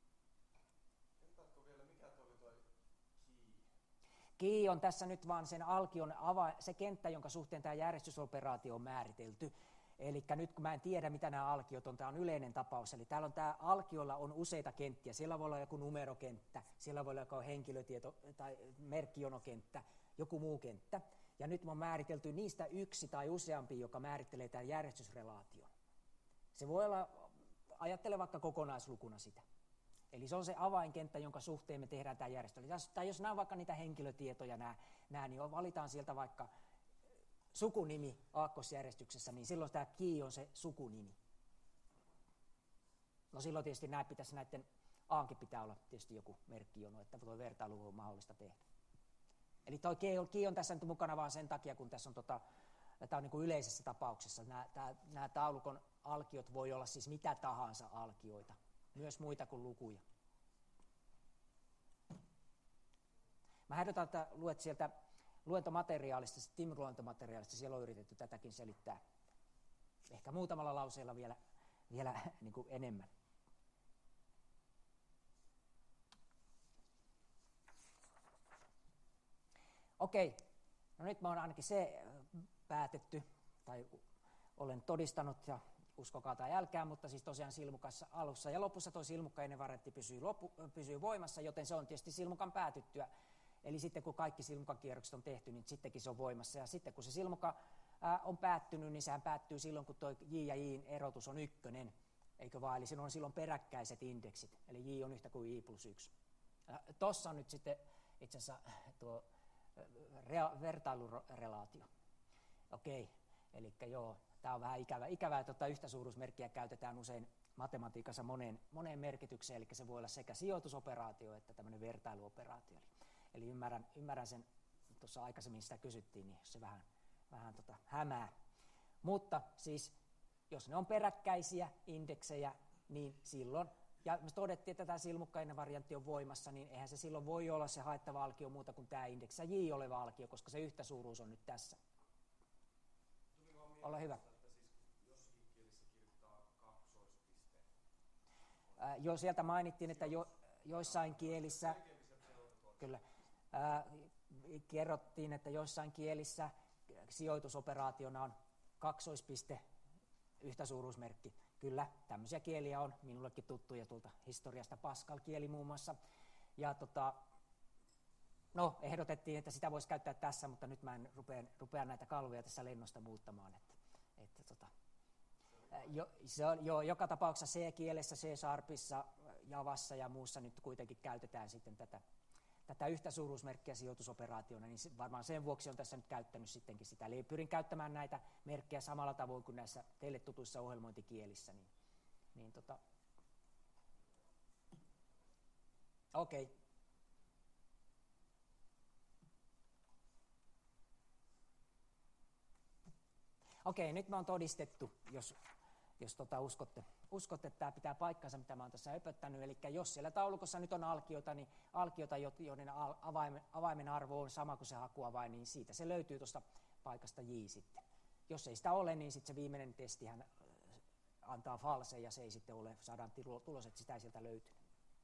Speaker 1: Key on tässä nyt vaan sen alkion ava, se kenttä, jonka suhteen tämä järjestysoperaatio on määritelty. Eli nyt kun mä en tiedä, mitä nämä alkiot on, tämä on yleinen tapaus. Eli täällä on tämä alkiolla on useita kenttiä. Siellä voi olla joku numerokenttä, siellä voi olla joku henkilötieto- tai merkkijonokenttä, joku muu kenttä. Ja nyt on määritelty niistä yksi tai useampi, joka määrittelee tämän järjestysrelaation. Se voi olla, ajattele vaikka kokonaislukuna sitä. Eli se on se avainkenttä, jonka suhteen me tehdään tämä järjestely. Tai jos nämä on vaikka niitä henkilötietoja, nämä, nämä, niin valitaan sieltä vaikka sukunimi aakkosjärjestyksessä, niin silloin tämä key on se sukunimi. No silloin tietysti nämä pitäisi näiden aankin pitää olla tietysti joku merkkijono, että tuo vertailu on mahdollista tehdä. Eli tuo key on tässä nyt mukana vaan sen takia, kun tässä on tota, tämä on niin kuin yleisessä tapauksessa. Nämä, tämä, nämä taulukon alkiot voi olla siis mitä tahansa alkioita. Myös muita kuin lukuja. Mä ehdotan, että luet sieltä luentomateriaalista, Tim-luentomateriaalista, siellä on yritetty tätäkin selittää ehkä muutamalla lauseella vielä, vielä niin kuin enemmän. Okei, no nyt mä oon ainakin se päätetty, tai olen todistanut, ja uskokaa tai älkää, mutta siis tosiaan silmukassa alussa ja lopussa tuo silmukkainen variantti pysyy, lopu, pysyy voimassa, joten se on tietysti silmukan päätyttyä. Eli sitten kun kaikki silmukakierrokset on tehty, niin sittenkin se on voimassa. Ja sitten kun se silmuka ää, on päättynyt, niin sehän päättyy silloin, kun tuo J ja J:n erotus on ykkönen, eikö vaan? Eli siinä on silloin peräkkäiset indeksit, eli J on yhtä kuin I plus yksi. Tuossa on nyt sitten itse asiassa tuo rea- vertailurelaatio. Okei, eli joo, tämä on vähän ikävä. Ikävää, että yhtäsuuruusmerkkiä käytetään usein matematiikassa moneen, moneen merkitykseen, eli se voi olla sekä sijoitusoperaatio että tämmöinen vertailuoperaatio. Eli, eli ymmärrän, ymmärrän sen, tuossa aikaisemmin sitä kysyttiin, niin se vähän, vähän tota, hämää. Mutta siis, jos ne on peräkkäisiä indeksejä, niin silloin, ja me todettiin, että tämä silmukkainen variantti on voimassa, niin eihän se silloin voi olla se haettava alkio muuta kuin tämä indeksi J oleva alkio, koska se yhtäsuuruus on nyt tässä. Ole hyvä. Äh, jo sieltä mainittiin, että jo, joissain kielissä, kyllä, äh, kerrottiin, että joissain kielissä sijoitusoperaationa on kaksoispiste, yhtäsuuruusmerkki. Kyllä, tämmöisiä kieliä on minullekin tuttuja tuolta historiasta, Pascal-kieli muun muassa. Ja tota, no, ehdotettiin, että sitä voisi käyttää tässä, mutta nyt mä en rupea, rupea näitä kalvoja tässä lennosta muuttamaan. Että, että tota, jo, se on, jo, joka tapauksessa C-kielessä, C-sharpissa, Javassa ja muussa nyt kuitenkin käytetään sitten tätä, tätä yhtäsuuruusmerkkiä sijoitusoperaationa, niin varmaan sen vuoksi on tässä nyt käyttänyt sittenkin sitä. Eli pyrin käyttämään näitä merkkejä samalla tavoin kuin näissä teille tutuissa ohjelmointikielissä. Niin, niin tota. Okei. Okay. Okei, nyt me on todistettu, jos, jos tota uskotte, uskotte, että tämä pitää paikkansa, mitä mä oon tässä höpöttänyt. Eli jos siellä taulukossa nyt on alkiota, niin alkiota, joiden avaimen, avaimen arvo on sama kuin se hakuavain, niin siitä se löytyy tuosta paikasta J sitten. Jos ei sitä ole, niin sitten se viimeinen testihän antaa false, ja se ei sitten ole, saadaan tulos, että sitä ei sieltä löytynyt.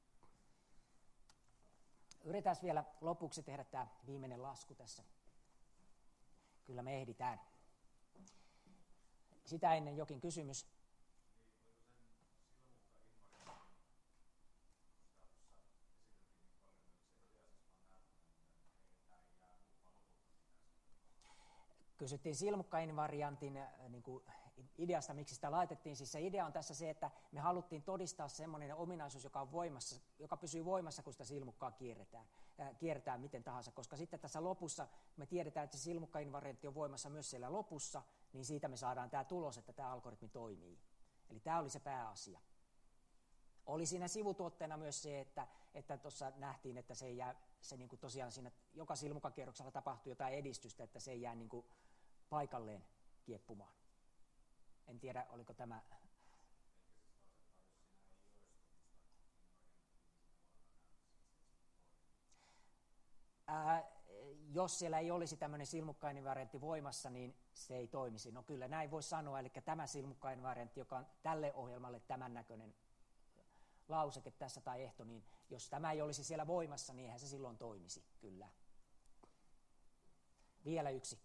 Speaker 1: Yritetään vielä lopuksi tehdä tämä viimeinen lasku tässä. Kyllä me ehditään. Sitä ennen jokin kysymys. Kysyttiin silmukkainvariantin niin kuin ideasta, miksi sitä laitettiin. Siis se idea on tässä se, että me haluttiin todistaa semmoinen ominaisuus, joka on voimassa, joka pysyy voimassa, kun sitä silmukkaa kierretään, äh, kierretään miten tahansa. Koska sitten tässä lopussa me tiedetään, että se silmukkainvariantti on voimassa myös siellä lopussa, niin siitä me saadaan tämä tulos, että tämä algoritmi toimii. Eli tämä oli se pääasia. Oli siinä sivutuotteena myös se, että että tuossa nähtiin, että se ei jää, se niin kuin tosiaan siinä joka silmukakierroksella tapahtuu jotain edistystä, että se ei jää niin kuin paikalleen kieppumaan. En tiedä, oliko tämä. Ää, jos siellä ei olisi tämmöinen silmukkainen variantti voimassa, niin se ei toimisi. No kyllä näin voi sanoa, eli tämä silmukkainen variantti, joka on tälle ohjelmalle tämän näköinen lauseke tässä tai ehto, niin jos tämä ei olisi siellä voimassa, niin eihän se silloin toimisi, kyllä. Vielä yksi.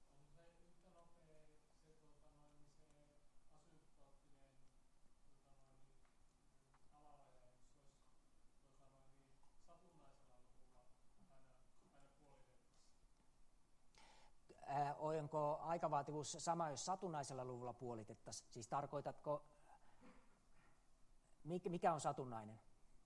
Speaker 1: Ää, onko aikavaativuus sama, jos satunnaisella luvulla puolitettaisiin? Siis tarkoitatko, mikä on satunnainen?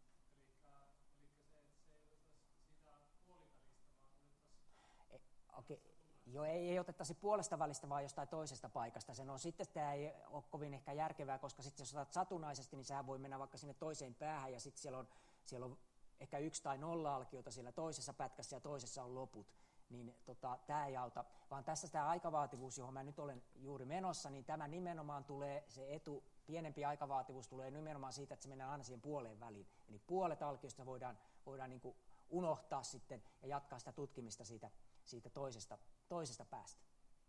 Speaker 1: Okei, joo, ei, ei otettaisi puolesta välistä, vaan jostain toisesta paikasta. Sen on sitten, tämä ei ole kovin ehkä järkevää, koska sitten jos otat satunnaisesti, niin sehän voi mennä vaikka sinne toiseen päähän, ja sitten siellä on, siellä on ehkä yksi tai nolla alkiota siellä toisessa pätkässä, ja toisessa on loput. Niin tota, tämä ei auta, vaan tässä tämä aikavaativuus, johon mä nyt olen juuri menossa, niin tämä nimenomaan tulee, se etu, pienempi aikavaativuus tulee nimenomaan siitä, että se mennään aina siihen puoleen väliin. Eli puolet alkiosta voidaan, voidaan niin kuin unohtaa sitten ja jatkaa sitä tutkimista siitä, siitä toisesta, toisesta päästä.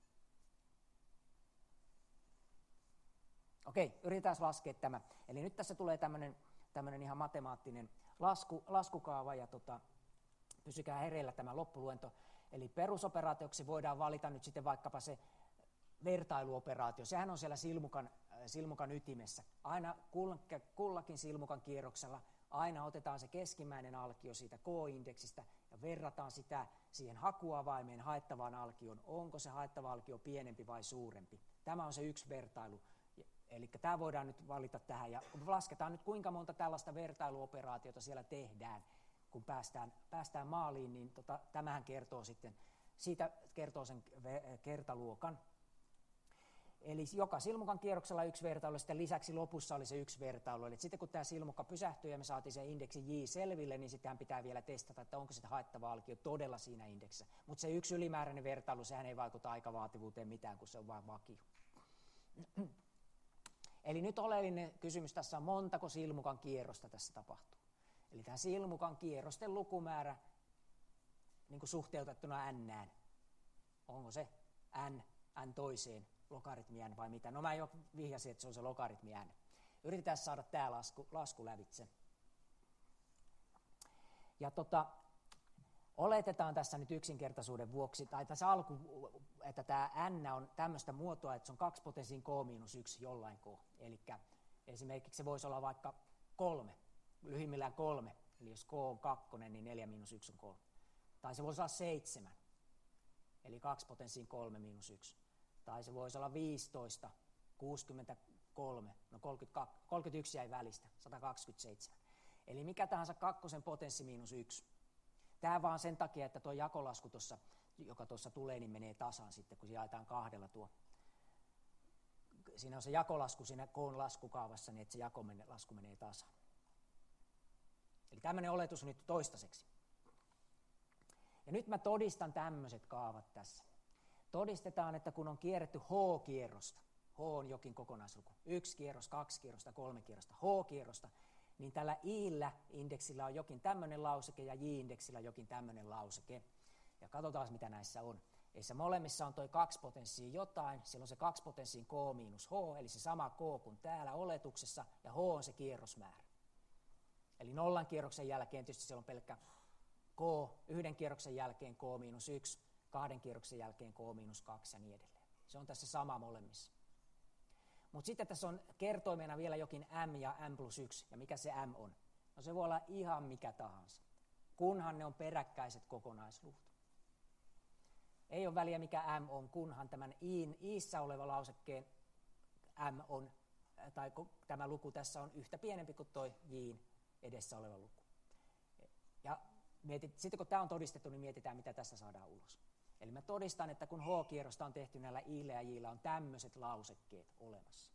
Speaker 1: Okei, yritetään laskea tämä. Eli nyt tässä tulee tämmöinen, tämmöinen ihan matemaattinen lasku, laskukaava, ja tota, pysykää hereillä tämä loppuluento. Eli perusoperaatioksi voidaan valita nyt sitten vaikkapa se vertailuoperaatio. Sehän on siellä silmukan, silmukan ytimessä. Aina kullakin silmukan kierroksella aina otetaan se keskimmäinen alkio siitä K-indeksistä ja verrataan sitä siihen hakuavaimeen haettavaan alkioon. Onko se haettava alkio pienempi vai suurempi? Tämä on se yksi vertailu. Eli tämä voidaan nyt valita tähän ja lasketaan nyt kuinka monta tällaista vertailuoperaatiota siellä tehdään, kun päästään, päästään maaliin, niin tota, tämähän kertoo sitten, siitä kertoo sen kertaluokan. Eli joka silmukan kierroksella yksi vertailu, ja sitten lisäksi lopussa oli se yksi vertailu. Eli sitten kun tämä silmukka pysähtyi ja me saatiin se indeksi J selville, niin sittenhän pitää vielä testata, että onko sitä haettava alkio todella siinä indeksissä. Mutta se yksi ylimääräinen vertailu, sehän ei vaikuta aikavaativuuteen mitään, kun se on vain vakio. Eli nyt oleellinen kysymys tässä on, montako silmukan kierrosta tässä tapahtuu. Eli tämä silmukan kierrosten lukumäärä niin kuin suhteutettuna n, onko se n, n toiseen, logaritmi n vai mitä? No mä jo vihjasin, että se on se logaritmi n. Yritetään saada tämä lasku, lasku lävitse. Ja tota, oletetaan tässä nyt yksinkertaisuuden vuoksi, tai tässä alku, että tämä n on tämmöistä muotoa, että se on kaksi potenssiin k miinus yksi jollain k. Eli esimerkiksi se voisi olla vaikka kolme, lyhimmillään kolme. Eli jos k on kakkonen, niin neljä miinus yksi on kolme. Tai se voisi olla seitsemän, eli kaksi potenssiin kolme miinus yksi. Tai se voisi olla viisitoista, kuusikymmentäkolme, no kolmekymmentäkaksi, kolmekymmentäyksi jäi välistä, sata kaksikymmentäseitsemän. Eli mikä tahansa kakkosen potenssi miinus yksi. Tämä vaan sen takia, että tuo jakolasku, tossa, joka tuossa tulee, niin menee tasan sitten, kun se jaetaan kahdella tuo. Siinä on se jakolasku siinä koon laskukaavassa, niin että se jakolasku menee tasan. Eli tämmöinen oletus nyt toistaiseksi. Ja nyt mä todistan tämmöiset kaavat tässä. Todistetaan, että kun on kierretty H-kierrosta, H on jokin kokonaisluku, yksi kierros, kaksi kierrosta, kolme kierrosta, H-kierrosta, niin tällä I-llä indeksillä on jokin tämmöinen lauseke ja J-indeksillä jokin tämmöinen lauseke. Ja katsotaan, mitä näissä on. Eissä molemmissa on toi kaksi potenssia jotain, siellä on se kaksi potenssiin K miinus H, eli se sama K kuin täällä oletuksessa, ja H on se kierrosmäärä. Eli nollan kierroksen jälkeen tietysti siellä on pelkkä K, yhden kierroksen jälkeen K miinus yksi, kahden kierroksen jälkeen K miinus kaksi ja niin edelleen. Se on tässä sama molemmissa. Mutta sitten tässä on kertoimena vielä jokin m ja m plus yksi, ja mikä se m on? No se voi olla ihan mikä tahansa, kunhan ne on peräkkäiset kokonaisluvut. Ei ole väliä mikä m on, kunhan tämän iin, iissä oleva lausekkeen m on, tai tämä luku tässä on yhtä pienempi kuin tuo jin edessä oleva luku. Ja mietit, sitten kun tämä on todistettu, niin mietitään, mitä tässä saadaan ulos. Eli mä todistan, että kun H-kierrosta on tehty näillä i-llä ja j-llä, on tämmöiset lausekkeet olemassa.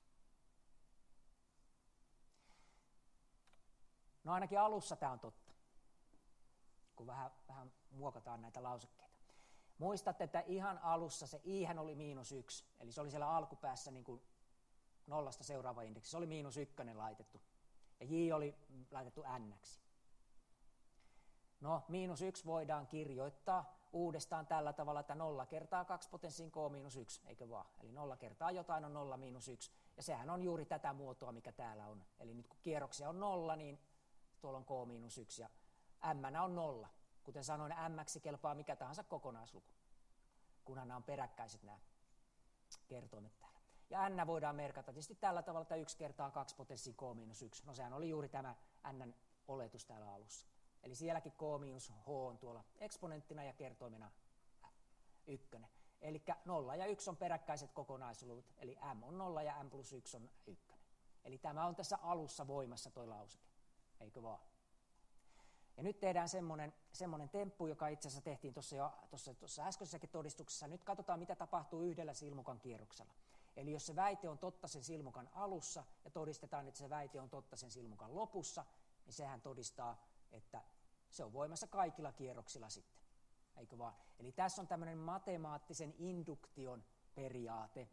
Speaker 1: No ainakin alussa tämä on totta, kun vähän, vähän muokataan näitä lausekkeita. Muistatte, että ihan alussa se i-hän oli miinus yksi, eli se oli siellä alkupäässä niin kuin nollasta seuraava indeksi. Se oli miinus ykkönen laitettu, ja j oli laitettu n-ksi. No, miinus yksi voidaan kirjoittaa uudestaan tällä tavalla, että nolla kertaa kaksi potenssiin k miinus yksi, eikö vaan? Eli nolla kertaa jotain on nolla miinus yksi, ja sehän on juuri tätä muotoa, mikä täällä on. Eli nyt kun kierroksia on nolla, niin tuolla on k miinus yksi, ja m on nolla. Kuten sanoin, m-ksi kelpaa mikä tahansa kokonaisluku, kunhan nämä on peräkkäiset nämä kertoimet täällä. Ja n voidaan merkata tietysti tällä tavalla, että yksi kertaa kaksi potenssiin k miinus yksi. No sehän oli juuri tämä n oletus täällä alussa. Eli sielläkin k miinus h on tuolla eksponenttina ja kertoimena ykkönen. Eli nolla ja yksi on peräkkäiset kokonaisluvut, eli m on nolla ja m plus yksi on ykkönen. Eli tämä on tässä alussa voimassa toi lauseke, eikö vaan? Ja nyt tehdään semmoinen, semmoinen temppu, joka itse asiassa tehtiin tuossa jo tuossa, tuossa äskeisessäkin todistuksessa. Nyt katsotaan, mitä tapahtuu yhdellä silmukan kierroksella. Eli jos se väite on totta sen silmukan alussa ja todistetaan, että se väite on totta sen silmukan lopussa, niin sehän todistaa, että se on voimassa kaikilla kierroksilla sitten, eikö vaan? Eli tässä on tämmöinen matemaattisen induktion periaate.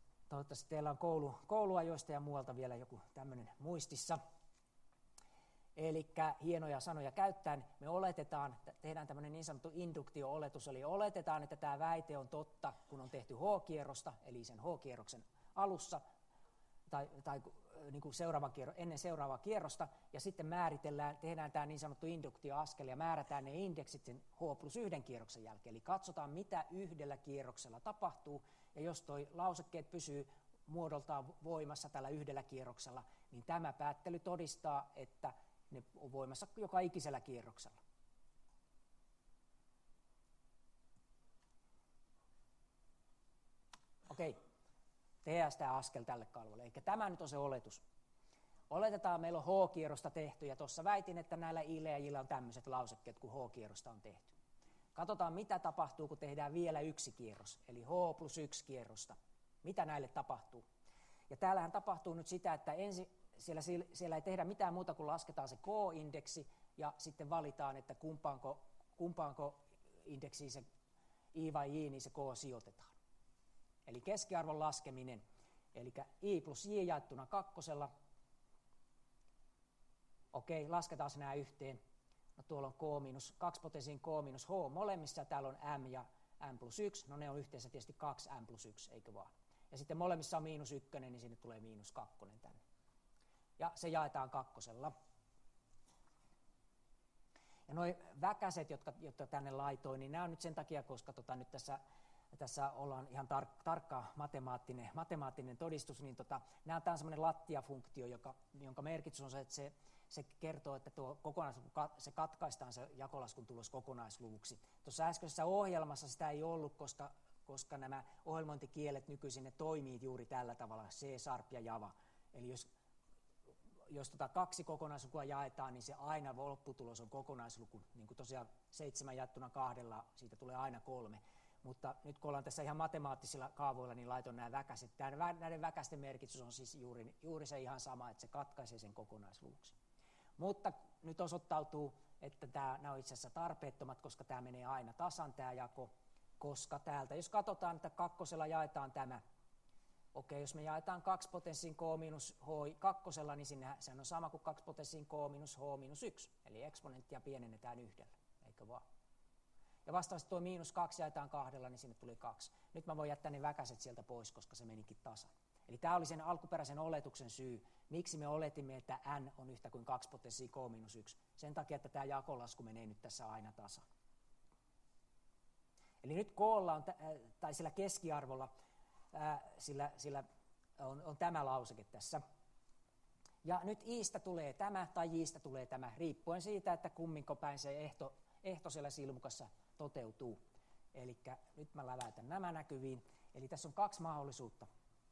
Speaker 1: Toivottavasti teillä on koulu, kouluajoista ja muualta vielä joku tämmöinen muistissa. Eli hienoja sanoja käyttäen me oletetaan, tehdään tämmöinen niin sanottu induktio-oletus, eli oletetaan, että tämä väite on totta, kun on tehty H-kierrosta, eli sen H-kierroksen alussa, tai, tai niin kuin seuraava kierro, ennen seuraavaa kierrosta, ja sitten määritellään, tehdään tämä niin sanottu induktioaskel, ja määrätään ne indeksit sen H plus yhden kierroksen jälkeen, eli katsotaan, mitä yhdellä kierroksella tapahtuu, ja jos toi lausekkeet pysyy muodoltaan voimassa tällä yhdellä kierroksella, niin tämä päättely todistaa, että ne on voimassa joka ikisellä kierroksella. Okei, tehdään sitä askel tälle kalvolle. Eli tämä nyt on se oletus. Oletetaan, meillä on H-kierrosta tehty, ja tuossa väitin, että näillä I-llä ja J:llä on tämmöiset lausekkeet, kun H-kierrosta on tehty. Katsotaan, mitä tapahtuu, kun tehdään vielä yksi kierros, eli H plus yksi kierrosta. Mitä näille tapahtuu? Ja täällähän tapahtuu nyt sitä, että ensin Siellä, siellä ei tehdä mitään muuta kuin lasketaan se K-indeksi ja sitten valitaan, että kumpaanko, kumpaanko indeksiin se I vai J, niin se K sijoitetaan. Eli keskiarvon laskeminen, eli I plus J jaettuna kakkosella. Okei, lasketaan se nämä yhteen. No tuolla on K minus, kaksi potenssiin K minus H molemmissa, täällä on M ja M plus yksi, no ne on yhteensä tietysti kaksi M plus yksi, eikö vaan? Ja sitten molemmissa on miinus ykkönen, niin sinne tulee miinus kakkonen tänne. Ja se jaetaan kakkosella. Ja nuo väkäset, jotka, jotka tänne laitoin, niin nämä on nyt sen takia, koska tota, nyt tässä, tässä ollaan ihan tar, tarkka matemaattinen, matemaattinen todistus, niin tota, nämä on semmoinen lattiafunktio, joka, jonka merkitys on se, että se, se kertoo, että tuo kokonaisluku, se katkaistaan se jakolaskun tulos kokonaisluvuksi. Tuossa äskeisessä ohjelmassa sitä ei ollut, koska, koska nämä ohjelmointikielet nykyisin ne toimii juuri tällä tavalla, C, Sharp ja Java. Eli jos Jos tota kaksi kokonaislukua jaetaan, niin se aina lopputulos on kokonaisluku. Niin kuin tosiaan seitsemän jaettuna kahdella, siitä tulee aina kolme. Mutta nyt kun ollaan tässä ihan matemaattisilla kaavoilla, niin laitoin nämä väkäset. Tämä, näiden väkästen merkitys on siis juuri, juuri se ihan sama, että se katkaisee sen kokonaisluvuksi. Mutta nyt osoittautuu, että tämä, nämä on itse asiassa tarpeettomat, koska tämä menee aina tasan tämä jako. Koska täältä, jos katsotaan, että kakkosella jaetaan tämä, okei, jos me jaetaan kaksi potenssiin K minus H kakkosella, niin sinne, sehän on sama kuin kaksi potenssiin K minus H minus yksi. Eli eksponenttia pienennetään yhdellä, eikö vaan? Ja vastaavasti tuo miinus kaksi jaetaan kahdella, niin sinne tuli kaksi. Nyt mä voin jättää ne väkäset sieltä pois, koska se menikin tasan. Eli tämä oli sen alkuperäisen oletuksen syy, miksi me oletimme, että n on yhtä kuin kaksi potenssiin K minus yksi. Sen takia, että tämä jakolasku menee nyt tässä aina tasan. Eli nyt K:lla on, tai sillä keskiarvolla, Ää, sillä, sillä on, on tämä lauseke tässä. Ja nyt Iistä tulee tämä tai Jistä tulee tämä, riippuen siitä, että kumminko päin se ehto, ehto siellä silmukassa toteutuu. Eli nyt mä läväytän nämä näkyviin. Eli tässä on kaksi mahdollisuutta.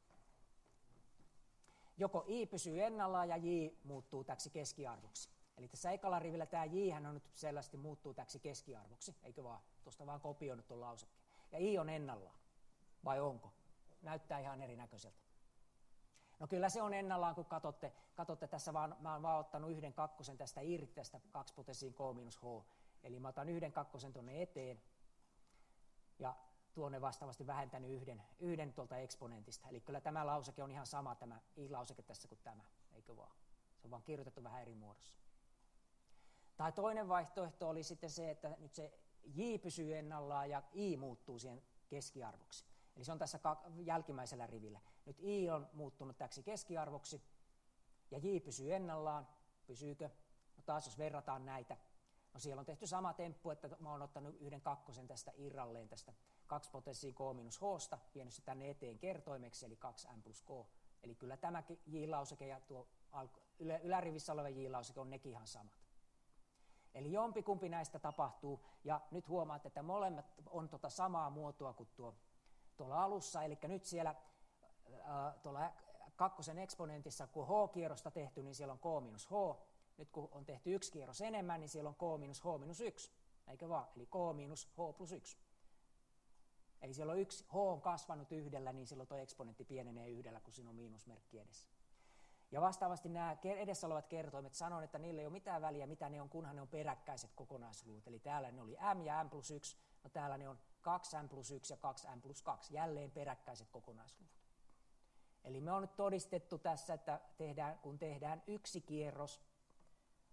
Speaker 1: Joko I pysyy ennallaan ja J muuttuu täksi keskiarvoksi. Eli tässä ekalla rivillä tämä J on nyt selvästi muuttuu täksi keskiarvoksi, eikö vaan? Tuosta vaan kopioinut tuon lausekkeen. Ja I on ennallaan, vai onko? Näyttää ihan erinäköiseltä. No kyllä se on ennallaan, kun katsotte, katsotte tässä vaan, mä oon vaan ottanut yhden kakkosen tästä irti, tästä kaksi potenssiin K minus H. Eli mä otan yhden kakkosen tuonne eteen ja tuonne vastaavasti vähentänyt yhden, yhden tuolta eksponentista. Eli kyllä tämä lauseke on ihan sama, tämä I-lauseke tässä kuin tämä, eikö vaan? Se on vaan kirjoitettu vähän eri muodossa. Tai toinen vaihtoehto oli sitten se, että nyt se J pysyy ennallaan ja I muuttuu siihen keskiarvoksi. Eli se on tässä jälkimmäisellä rivillä. Nyt I on muuttunut täksi keskiarvoksi ja J pysyy ennallaan. Pysyykö? No taas jos verrataan näitä. No siellä on tehty sama temppu, että mä oon ottanut yhden kakkosen tästä irralleen tästä kaksi potenssiin K minus H:sta, vienyt se tänne eteen kertoimeksi, eli kaksi M plus K. Eli kyllä tämä J-lauseke ja tuo ylä, ylärivissä oleva J-lauseke on nekin ihan samat. Eli jompikumpi näistä tapahtuu, ja nyt huomaat, että molemmat on tota samaa muotoa kuin tuo tuolla alussa, eli nyt siellä äh, tuolla kakkosen eksponentissa, kun H-kierrosta tehty, niin siellä on K minus H. Nyt kun on tehty yksi kierros enemmän, niin siellä on K minus H minus yksi, eikö vaan? Eli K minus H plus yksi. Eli siellä on yksi, H on kasvanut yhdellä, niin silloin tuo eksponentti pienenee yhdellä, kun siinä on miinusmerkki edessä. Ja vastaavasti nämä edessä olevat kertoimet, sanon, että niillä ei ole mitään väliä, mitä ne on, kunhan ne on peräkkäiset kokonaisluvut. Eli täällä ne oli M ja M plus yksi, no täällä ne on kaksi M plus yksi ja kaksi M plus kaksi, jälleen peräkkäiset kokonaisluvut. Eli me on nyt todistettu tässä, että tehdään, kun tehdään yksi kierros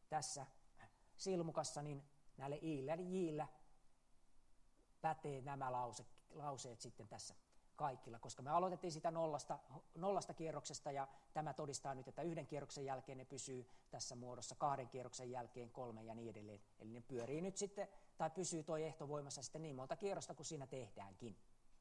Speaker 1: tässä silmukassa, niin näille i'llä ja j'llä pätee nämä lause, lauseet sitten tässä kaikilla, koska me aloitettiin sitä nollasta, nollasta kierroksesta ja tämä todistaa nyt, että yhden kierroksen jälkeen ne pysyy tässä muodossa, kahden kierroksen jälkeen kolme ja niin edelleen. Eli ne pyörii nyt sitten, tai pysyy tuo ehto voimassa sitten niin monta kierrosta kuin siinä tehdäänkin.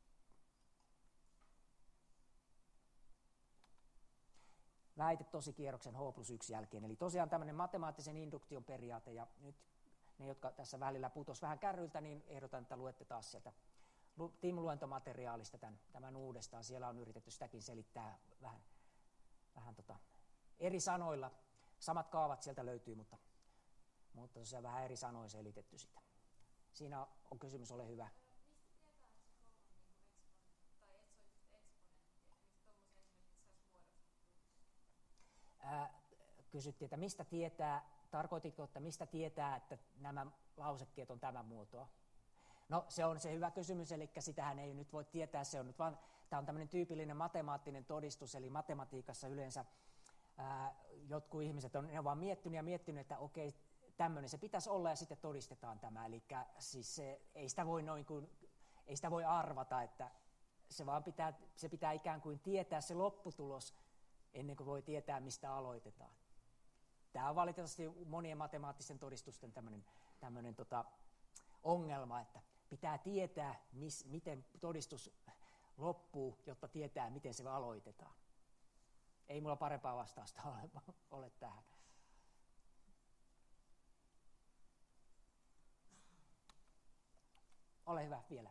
Speaker 1: Väite tosikierroksen h plus yksi jälkeen. Eli tosiaan tämmöinen matemaattisen induktion periaate, ja nyt ne, jotka tässä välillä putos vähän kärryltä, niin ehdotan, että luette taas sieltä T I M-luentomateriaalista tämän, tämän uudestaan. Siellä on yritetty sitäkin selittää vähän, vähän tota, eri sanoilla. Samat kaavat sieltä löytyy, mutta, mutta tosiaan vähän eri sanoin selitetty sitä. Siinä on kysymys, ole hyvä. Ää, kysyttiin, että mistä tietää, tarkoititko, että mistä tietää, että nämä lausekkeet on tämän muotoa? No se on se hyvä kysymys, eli sitähän ei nyt voi tietää, se on nyt vaan, tämä on tämmöinen tyypillinen matemaattinen todistus, eli matematiikassa yleensä ää, jotkut ihmiset on, ne on vaan miettinyt ja miettinyt, että okei, tämmöinen se pitäisi olla ja sitten todistetaan tämä, eli siis se, ei sitä voi noin kuin, ei sitä voi arvata, että se vaan pitää, se pitää ikään kuin tietää se lopputulos ennen kuin voi tietää, mistä aloitetaan. Tämä on valitettavasti monien matemaattisten todistusten tämmöinen, tämmöinen tota, ongelma, että pitää tietää, mis, miten todistus loppuu, jotta tietää, miten se aloitetaan. Ei mulla parempaa vastausta ole, ole tähän. Ole hyvä vielä.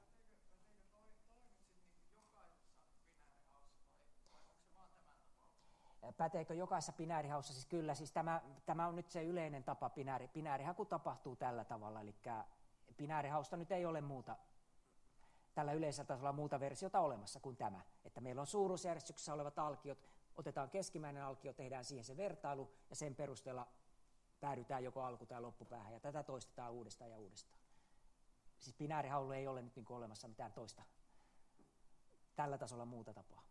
Speaker 1: Päteekö jokaisessa binäärihaussa? Siis kyllä, siis tämä, tämä on nyt se yleinen tapa, binääri, binäärihaku tapahtuu tällä tavalla, eli binäärihausta nyt ei ole muuta, tällä yleisellä tasolla muuta versiota olemassa kuin tämä, että meillä on suuruusjärjestyksessä olevat alkiot, otetaan keskimmäinen alkio, tehdään siihen se vertailu ja sen perusteella päädytään joko alku- tai loppupäähän ja tätä toistetaan uudestaan ja uudestaan. Siis binäärihaulla ei ole nyt niin kuin olemassa mitään toista tällä tasolla muuta tapaa.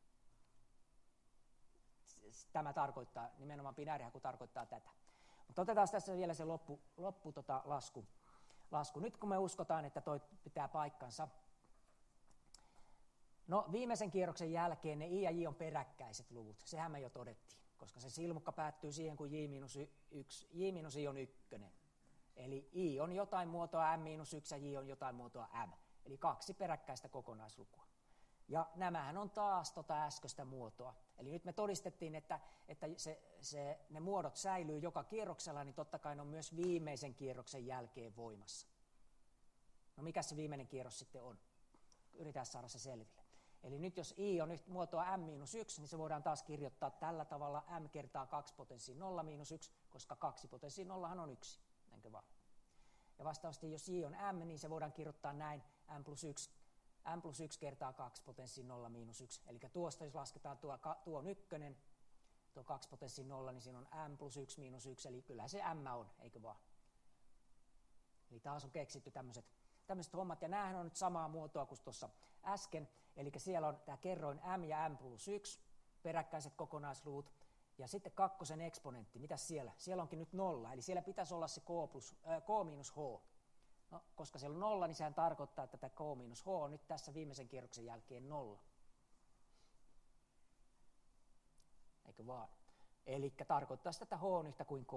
Speaker 1: Tämä tarkoittaa, nimenomaan binäärihaku tarkoittaa tätä. Mutta otetaan tässä vielä se loppu, loppu tota lasku. lasku. Nyt kun me uskotaan, että toi pitää paikkansa, no viimeisen kierroksen jälkeen ne i ja j on peräkkäiset luvut, sehän me jo todettiin, koska se silmukka päättyy siihen, kun j miinus yksi, j miinus i on ykkönen. Eli i on jotain muotoa m miinus yksi ja j on jotain muotoa m, eli kaksi peräkkäistä kokonaislukua. Ja nämähän on taas tota äskeistä muotoa. Eli nyt me todistettiin, että, että se, se, ne muodot säilyy joka kierroksella, niin totta kai ne on myös viimeisen kierroksen jälkeen voimassa. No mikä se viimeinen kierros sitten on? Yritetään saada se selville. Eli nyt jos i on muotoa m miinus yksi, niin se voidaan taas kirjoittaa tällä tavalla m kertaa kaksi potenssiin nolla miinus yksi, koska kaksi potenssiin nollahan on yksi. Näinkö vaan? Ja vastaavasti jos j on m, niin se voidaan kirjoittaa näin m plus yksi. m plus yksi kertaa kaksi potenssiin nolla miinus yksi. Eli tuosta jos lasketaan tuo, tuo on ykkönen, tuo kaksi potenssiin nolla, niin siinä on m plus yksi miinus yksi, eli kyllä se m on, eikö vaan? Eli taas on keksitty tämmöiset, tämmöiset hommat, ja näähän on nyt samaa muotoa kuin tuossa äsken, eli siellä on tämä kerroin m ja m plus yksi, peräkkäiset kokonaisluvut, ja sitten kakkosen eksponentti, mitäs siellä? Siellä onkin nyt nolla, eli siellä pitäisi olla se k, plus, äh, k minus h. No, koska siellä on nolla, niin sehän tarkoittaa, että tämä k minus h on nyt tässä viimeisen kierroksen jälkeen nolla. Eikö vaan? Eli tarkoittaa sitä, että h on yhtä kuin k.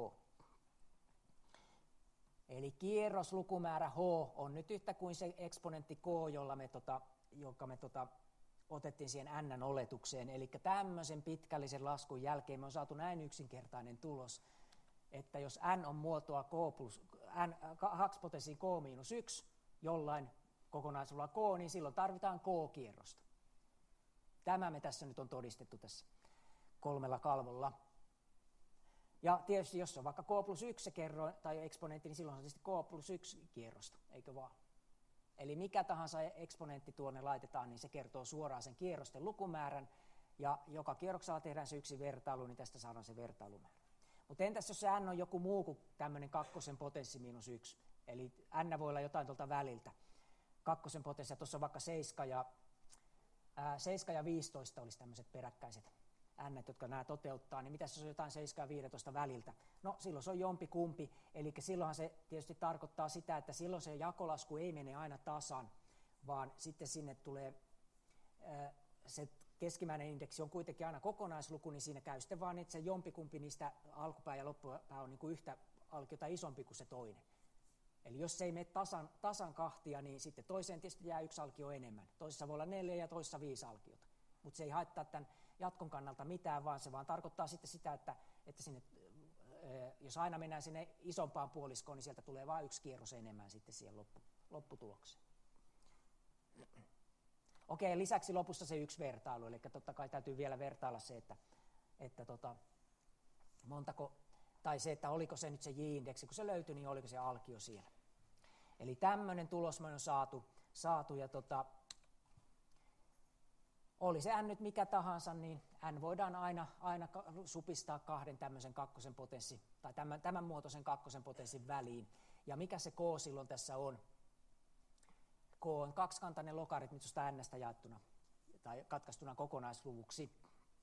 Speaker 1: Eli kierroslukumäärä h on nyt yhtä kuin se eksponentti k, jolla me, tota, joka me tota, otettiin siihen n-oletukseen. Eli tämmöisen pitkällisen laskun jälkeen me on saatu näin yksinkertainen tulos, että jos n on muotoa k plus n, kaksi potenssiin k miinus yksi jollain kokonaisuudella k, niin silloin tarvitaan k-kierrosta. Tämä me tässä nyt on todistettu tässä kolmella kalvolla. Ja tietysti jos on vaikka k plus yksi se kerroin tai eksponentti, niin silloin on tietysti k plus yksi kierrosta, eikö vaan? Eli mikä tahansa eksponentti tuonne laitetaan, niin se kertoo suoraan sen kierrosten lukumäärän, ja joka kierroksella tehdään se yksi vertailu, niin tästä saadaan se vertailumäärä. Mutta entäs jos se n on joku muu kuin tämmöinen kakkosen potenssi miinus yksi, eli n voi olla jotain tuolta väliltä. Kakkosen potenssi, tuossa on vaikka seitsemän ja, ää, seitsemän ja viisitoista olisi tämmöiset peräkkäiset n, jotka nämä toteuttaa, niin mitä se on jotain seitsemän ja viisitoista väliltä? No silloin se on jompi kumpi, eli silloinhan se tietysti tarkoittaa sitä, että silloin se jakolasku ei mene aina tasan, vaan sitten sinne tulee ää, se keskimääräinen indeksi on kuitenkin aina kokonaisluku, niin siinä käy sitten vaan, että se jompikumpi niistä alkupää ja loppupää on niin kuin yhtä alkiota isompi kuin se toinen. Eli jos se ei mene tasan, tasan kahtia, niin sitten toiseen tietysti jää yksi alkio enemmän. Toisessa voi olla neljä ja toisessa viisi alkiota. Mutta se ei haittaa tämän jatkon kannalta mitään, vaan se vaan tarkoittaa sitten sitä, että, että sinne, jos aina mennään sinne isompaan puoliskoon, niin sieltä tulee vain yksi kierros enemmän sitten siihen loppu, lopputulokseen. Okei, lisäksi lopussa se yksi vertailu, eli totta kai täytyy vielä vertailla se, että, että tota, montako, tai se, että oliko se nyt se J-indeksi, kun se löytyi, niin oliko se alkio siellä. Eli tämmöinen tulos me on saatu, saatu ja tota, oli se n nyt mikä tahansa, niin n voidaan aina, aina supistaa kahden tämmöisen kakkosen potenssi, tai tämän, tämän muotoisen kakkosen potenssin väliin. Ja mikä se k silloin tässä on? K on kaksikantainen logaritmi tuosta n:stä jaettuna, tai katkaistuna kokonaisluvuksi.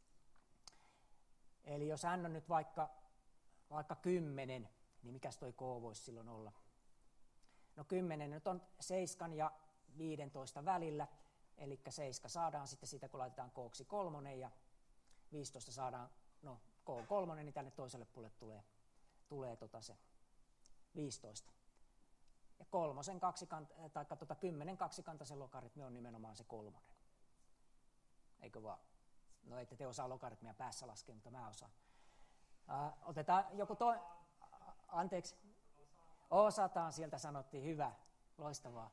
Speaker 1: Eli jos n on nyt vaikka, vaikka kymmenen, niin mikäs toi k voisi silloin olla? No kymmenen nyt on seitsemän ja viisitoista välillä, eli seitsemän saadaan sitten siitä, kun laitetaan kooksi kolmonen, ja viisitoista saadaan, no k on kolmonen, niin tänne toiselle puolelle tulee, tulee tota se viisitoista. Ja kolmosen kaksikanta, tai tuota kymmenen kaksikantaisen logaritmi on nimenomaan se kolmonen. Eikö vaan? No ette te osaa logaritmia päässä laskea, mutta mä osaan. Äh, otetaan joku toi... Anteeksi. Osataan, sieltä sanottiin. Hyvä. Loistavaa.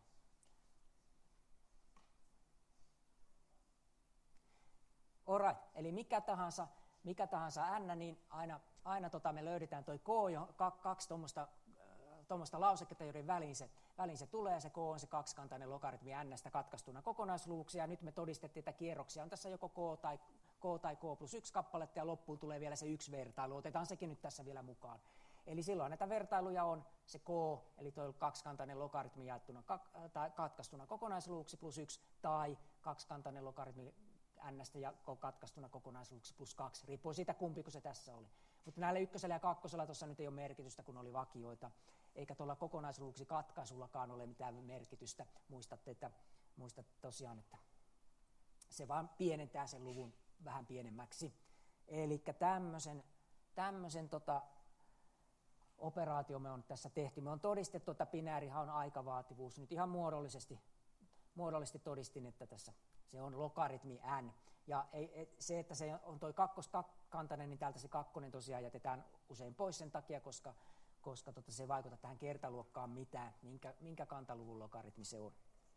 Speaker 1: Alright, eli mikä tahansa, mikä tahansa n, niin aina, aina tota me löydetään toi k, jo, kaksi tuommoista tuommoista lauseketta, joiden väliin se, väliin se tulee, se k on se kaksikantainen logaritmi n:stä katkaistuna kokonaisluvuksi, ja nyt me todistettiin, että kierroksia on tässä joko k tai k, tai k plus yksi kappaletta, ja loppuun tulee vielä se yksi vertailu, otetaan sekin nyt tässä vielä mukaan. Eli silloin näitä vertailuja on se k, eli tuo kaksikantainen logaritmi jaettuna tai katkaistuna kokonaisluvuksi plus yksi, tai kaksikantainen logaritmi n:stä ja katkaistuna kokonaisluvuksi plus kaksi, riippuu siitä kumpi se tässä oli. Mutta näillä ykkösellä ja kakkosella tuossa nyt ei ole merkitystä, kun oli vakioita, eikä tuolla kokonaisluvuksi katkaisullakaan ole mitään merkitystä. Muistatte, että, muistatte tosiaan, että se vaan pienentää sen luvun vähän pienemmäksi. Eli tämmöisen, tämmöisen tota, operaatio me on tässä tehty. Me on todistettu, että binäärihaun aikavaativuus. Nyt ihan muodollisesti, muodollisesti todistin, että tässä se on logaritmi n. Ja ei, se, että se on tuo kakkoskantainen, niin täältä se kakkonen tosiaan jätetään usein pois sen takia, koska, koska tota, se ei vaikuta tähän kertaluokkaan mitään, minkä, minkä kantaluvun logaritmi se on.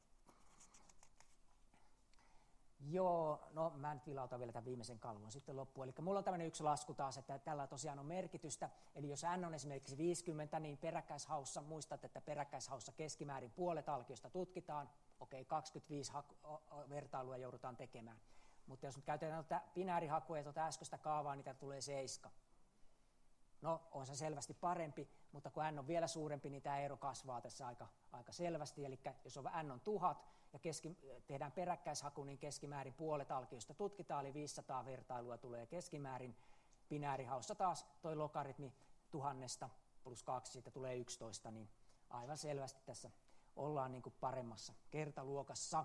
Speaker 1: Joo, no mä nyt vilautan vielä tämän viimeisen kalvon sitten loppuun. Eli mulla on tämmöinen yksi lasku taas, että tällä tosiaan on merkitystä. Eli jos n on esimerkiksi viisikymmentä, niin peräkkäishaussa, muistat, että peräkkäishaussa keskimäärin puolet alkiosta tutkitaan. Okei, kaksikymmentäviisi vertailua joudutaan tekemään. Mutta jos nyt käytetään tuota binäärihakua ja tuota äskeistä kaavaa, niin täältä tulee seitsemän. No, on se selvästi parempi, mutta kun n on vielä suurempi, niin tämä ero kasvaa tässä aika, aika selvästi. Eli jos on, n on tuhat ja keski, tehdään peräkkäishaku, niin keskimäärin puolet alkiosta tutkitaan, eli viisisataa vertailua tulee keskimäärin. Binäärihaussa taas toi logaritmi tuhannesta plus kaksi, siitä tulee yksitoista, niin aivan selvästi tässä ollaan niin kuin paremmassa kertaluokassa.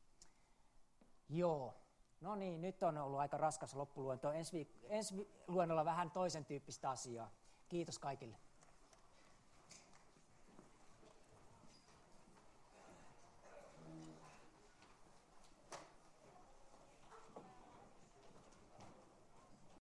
Speaker 1: Joo. No niin, nyt on ollut aika raskas loppuluento. Ensi, ensi luennolla vähän toisen tyyppistä asiaa. Kiitos kaikille.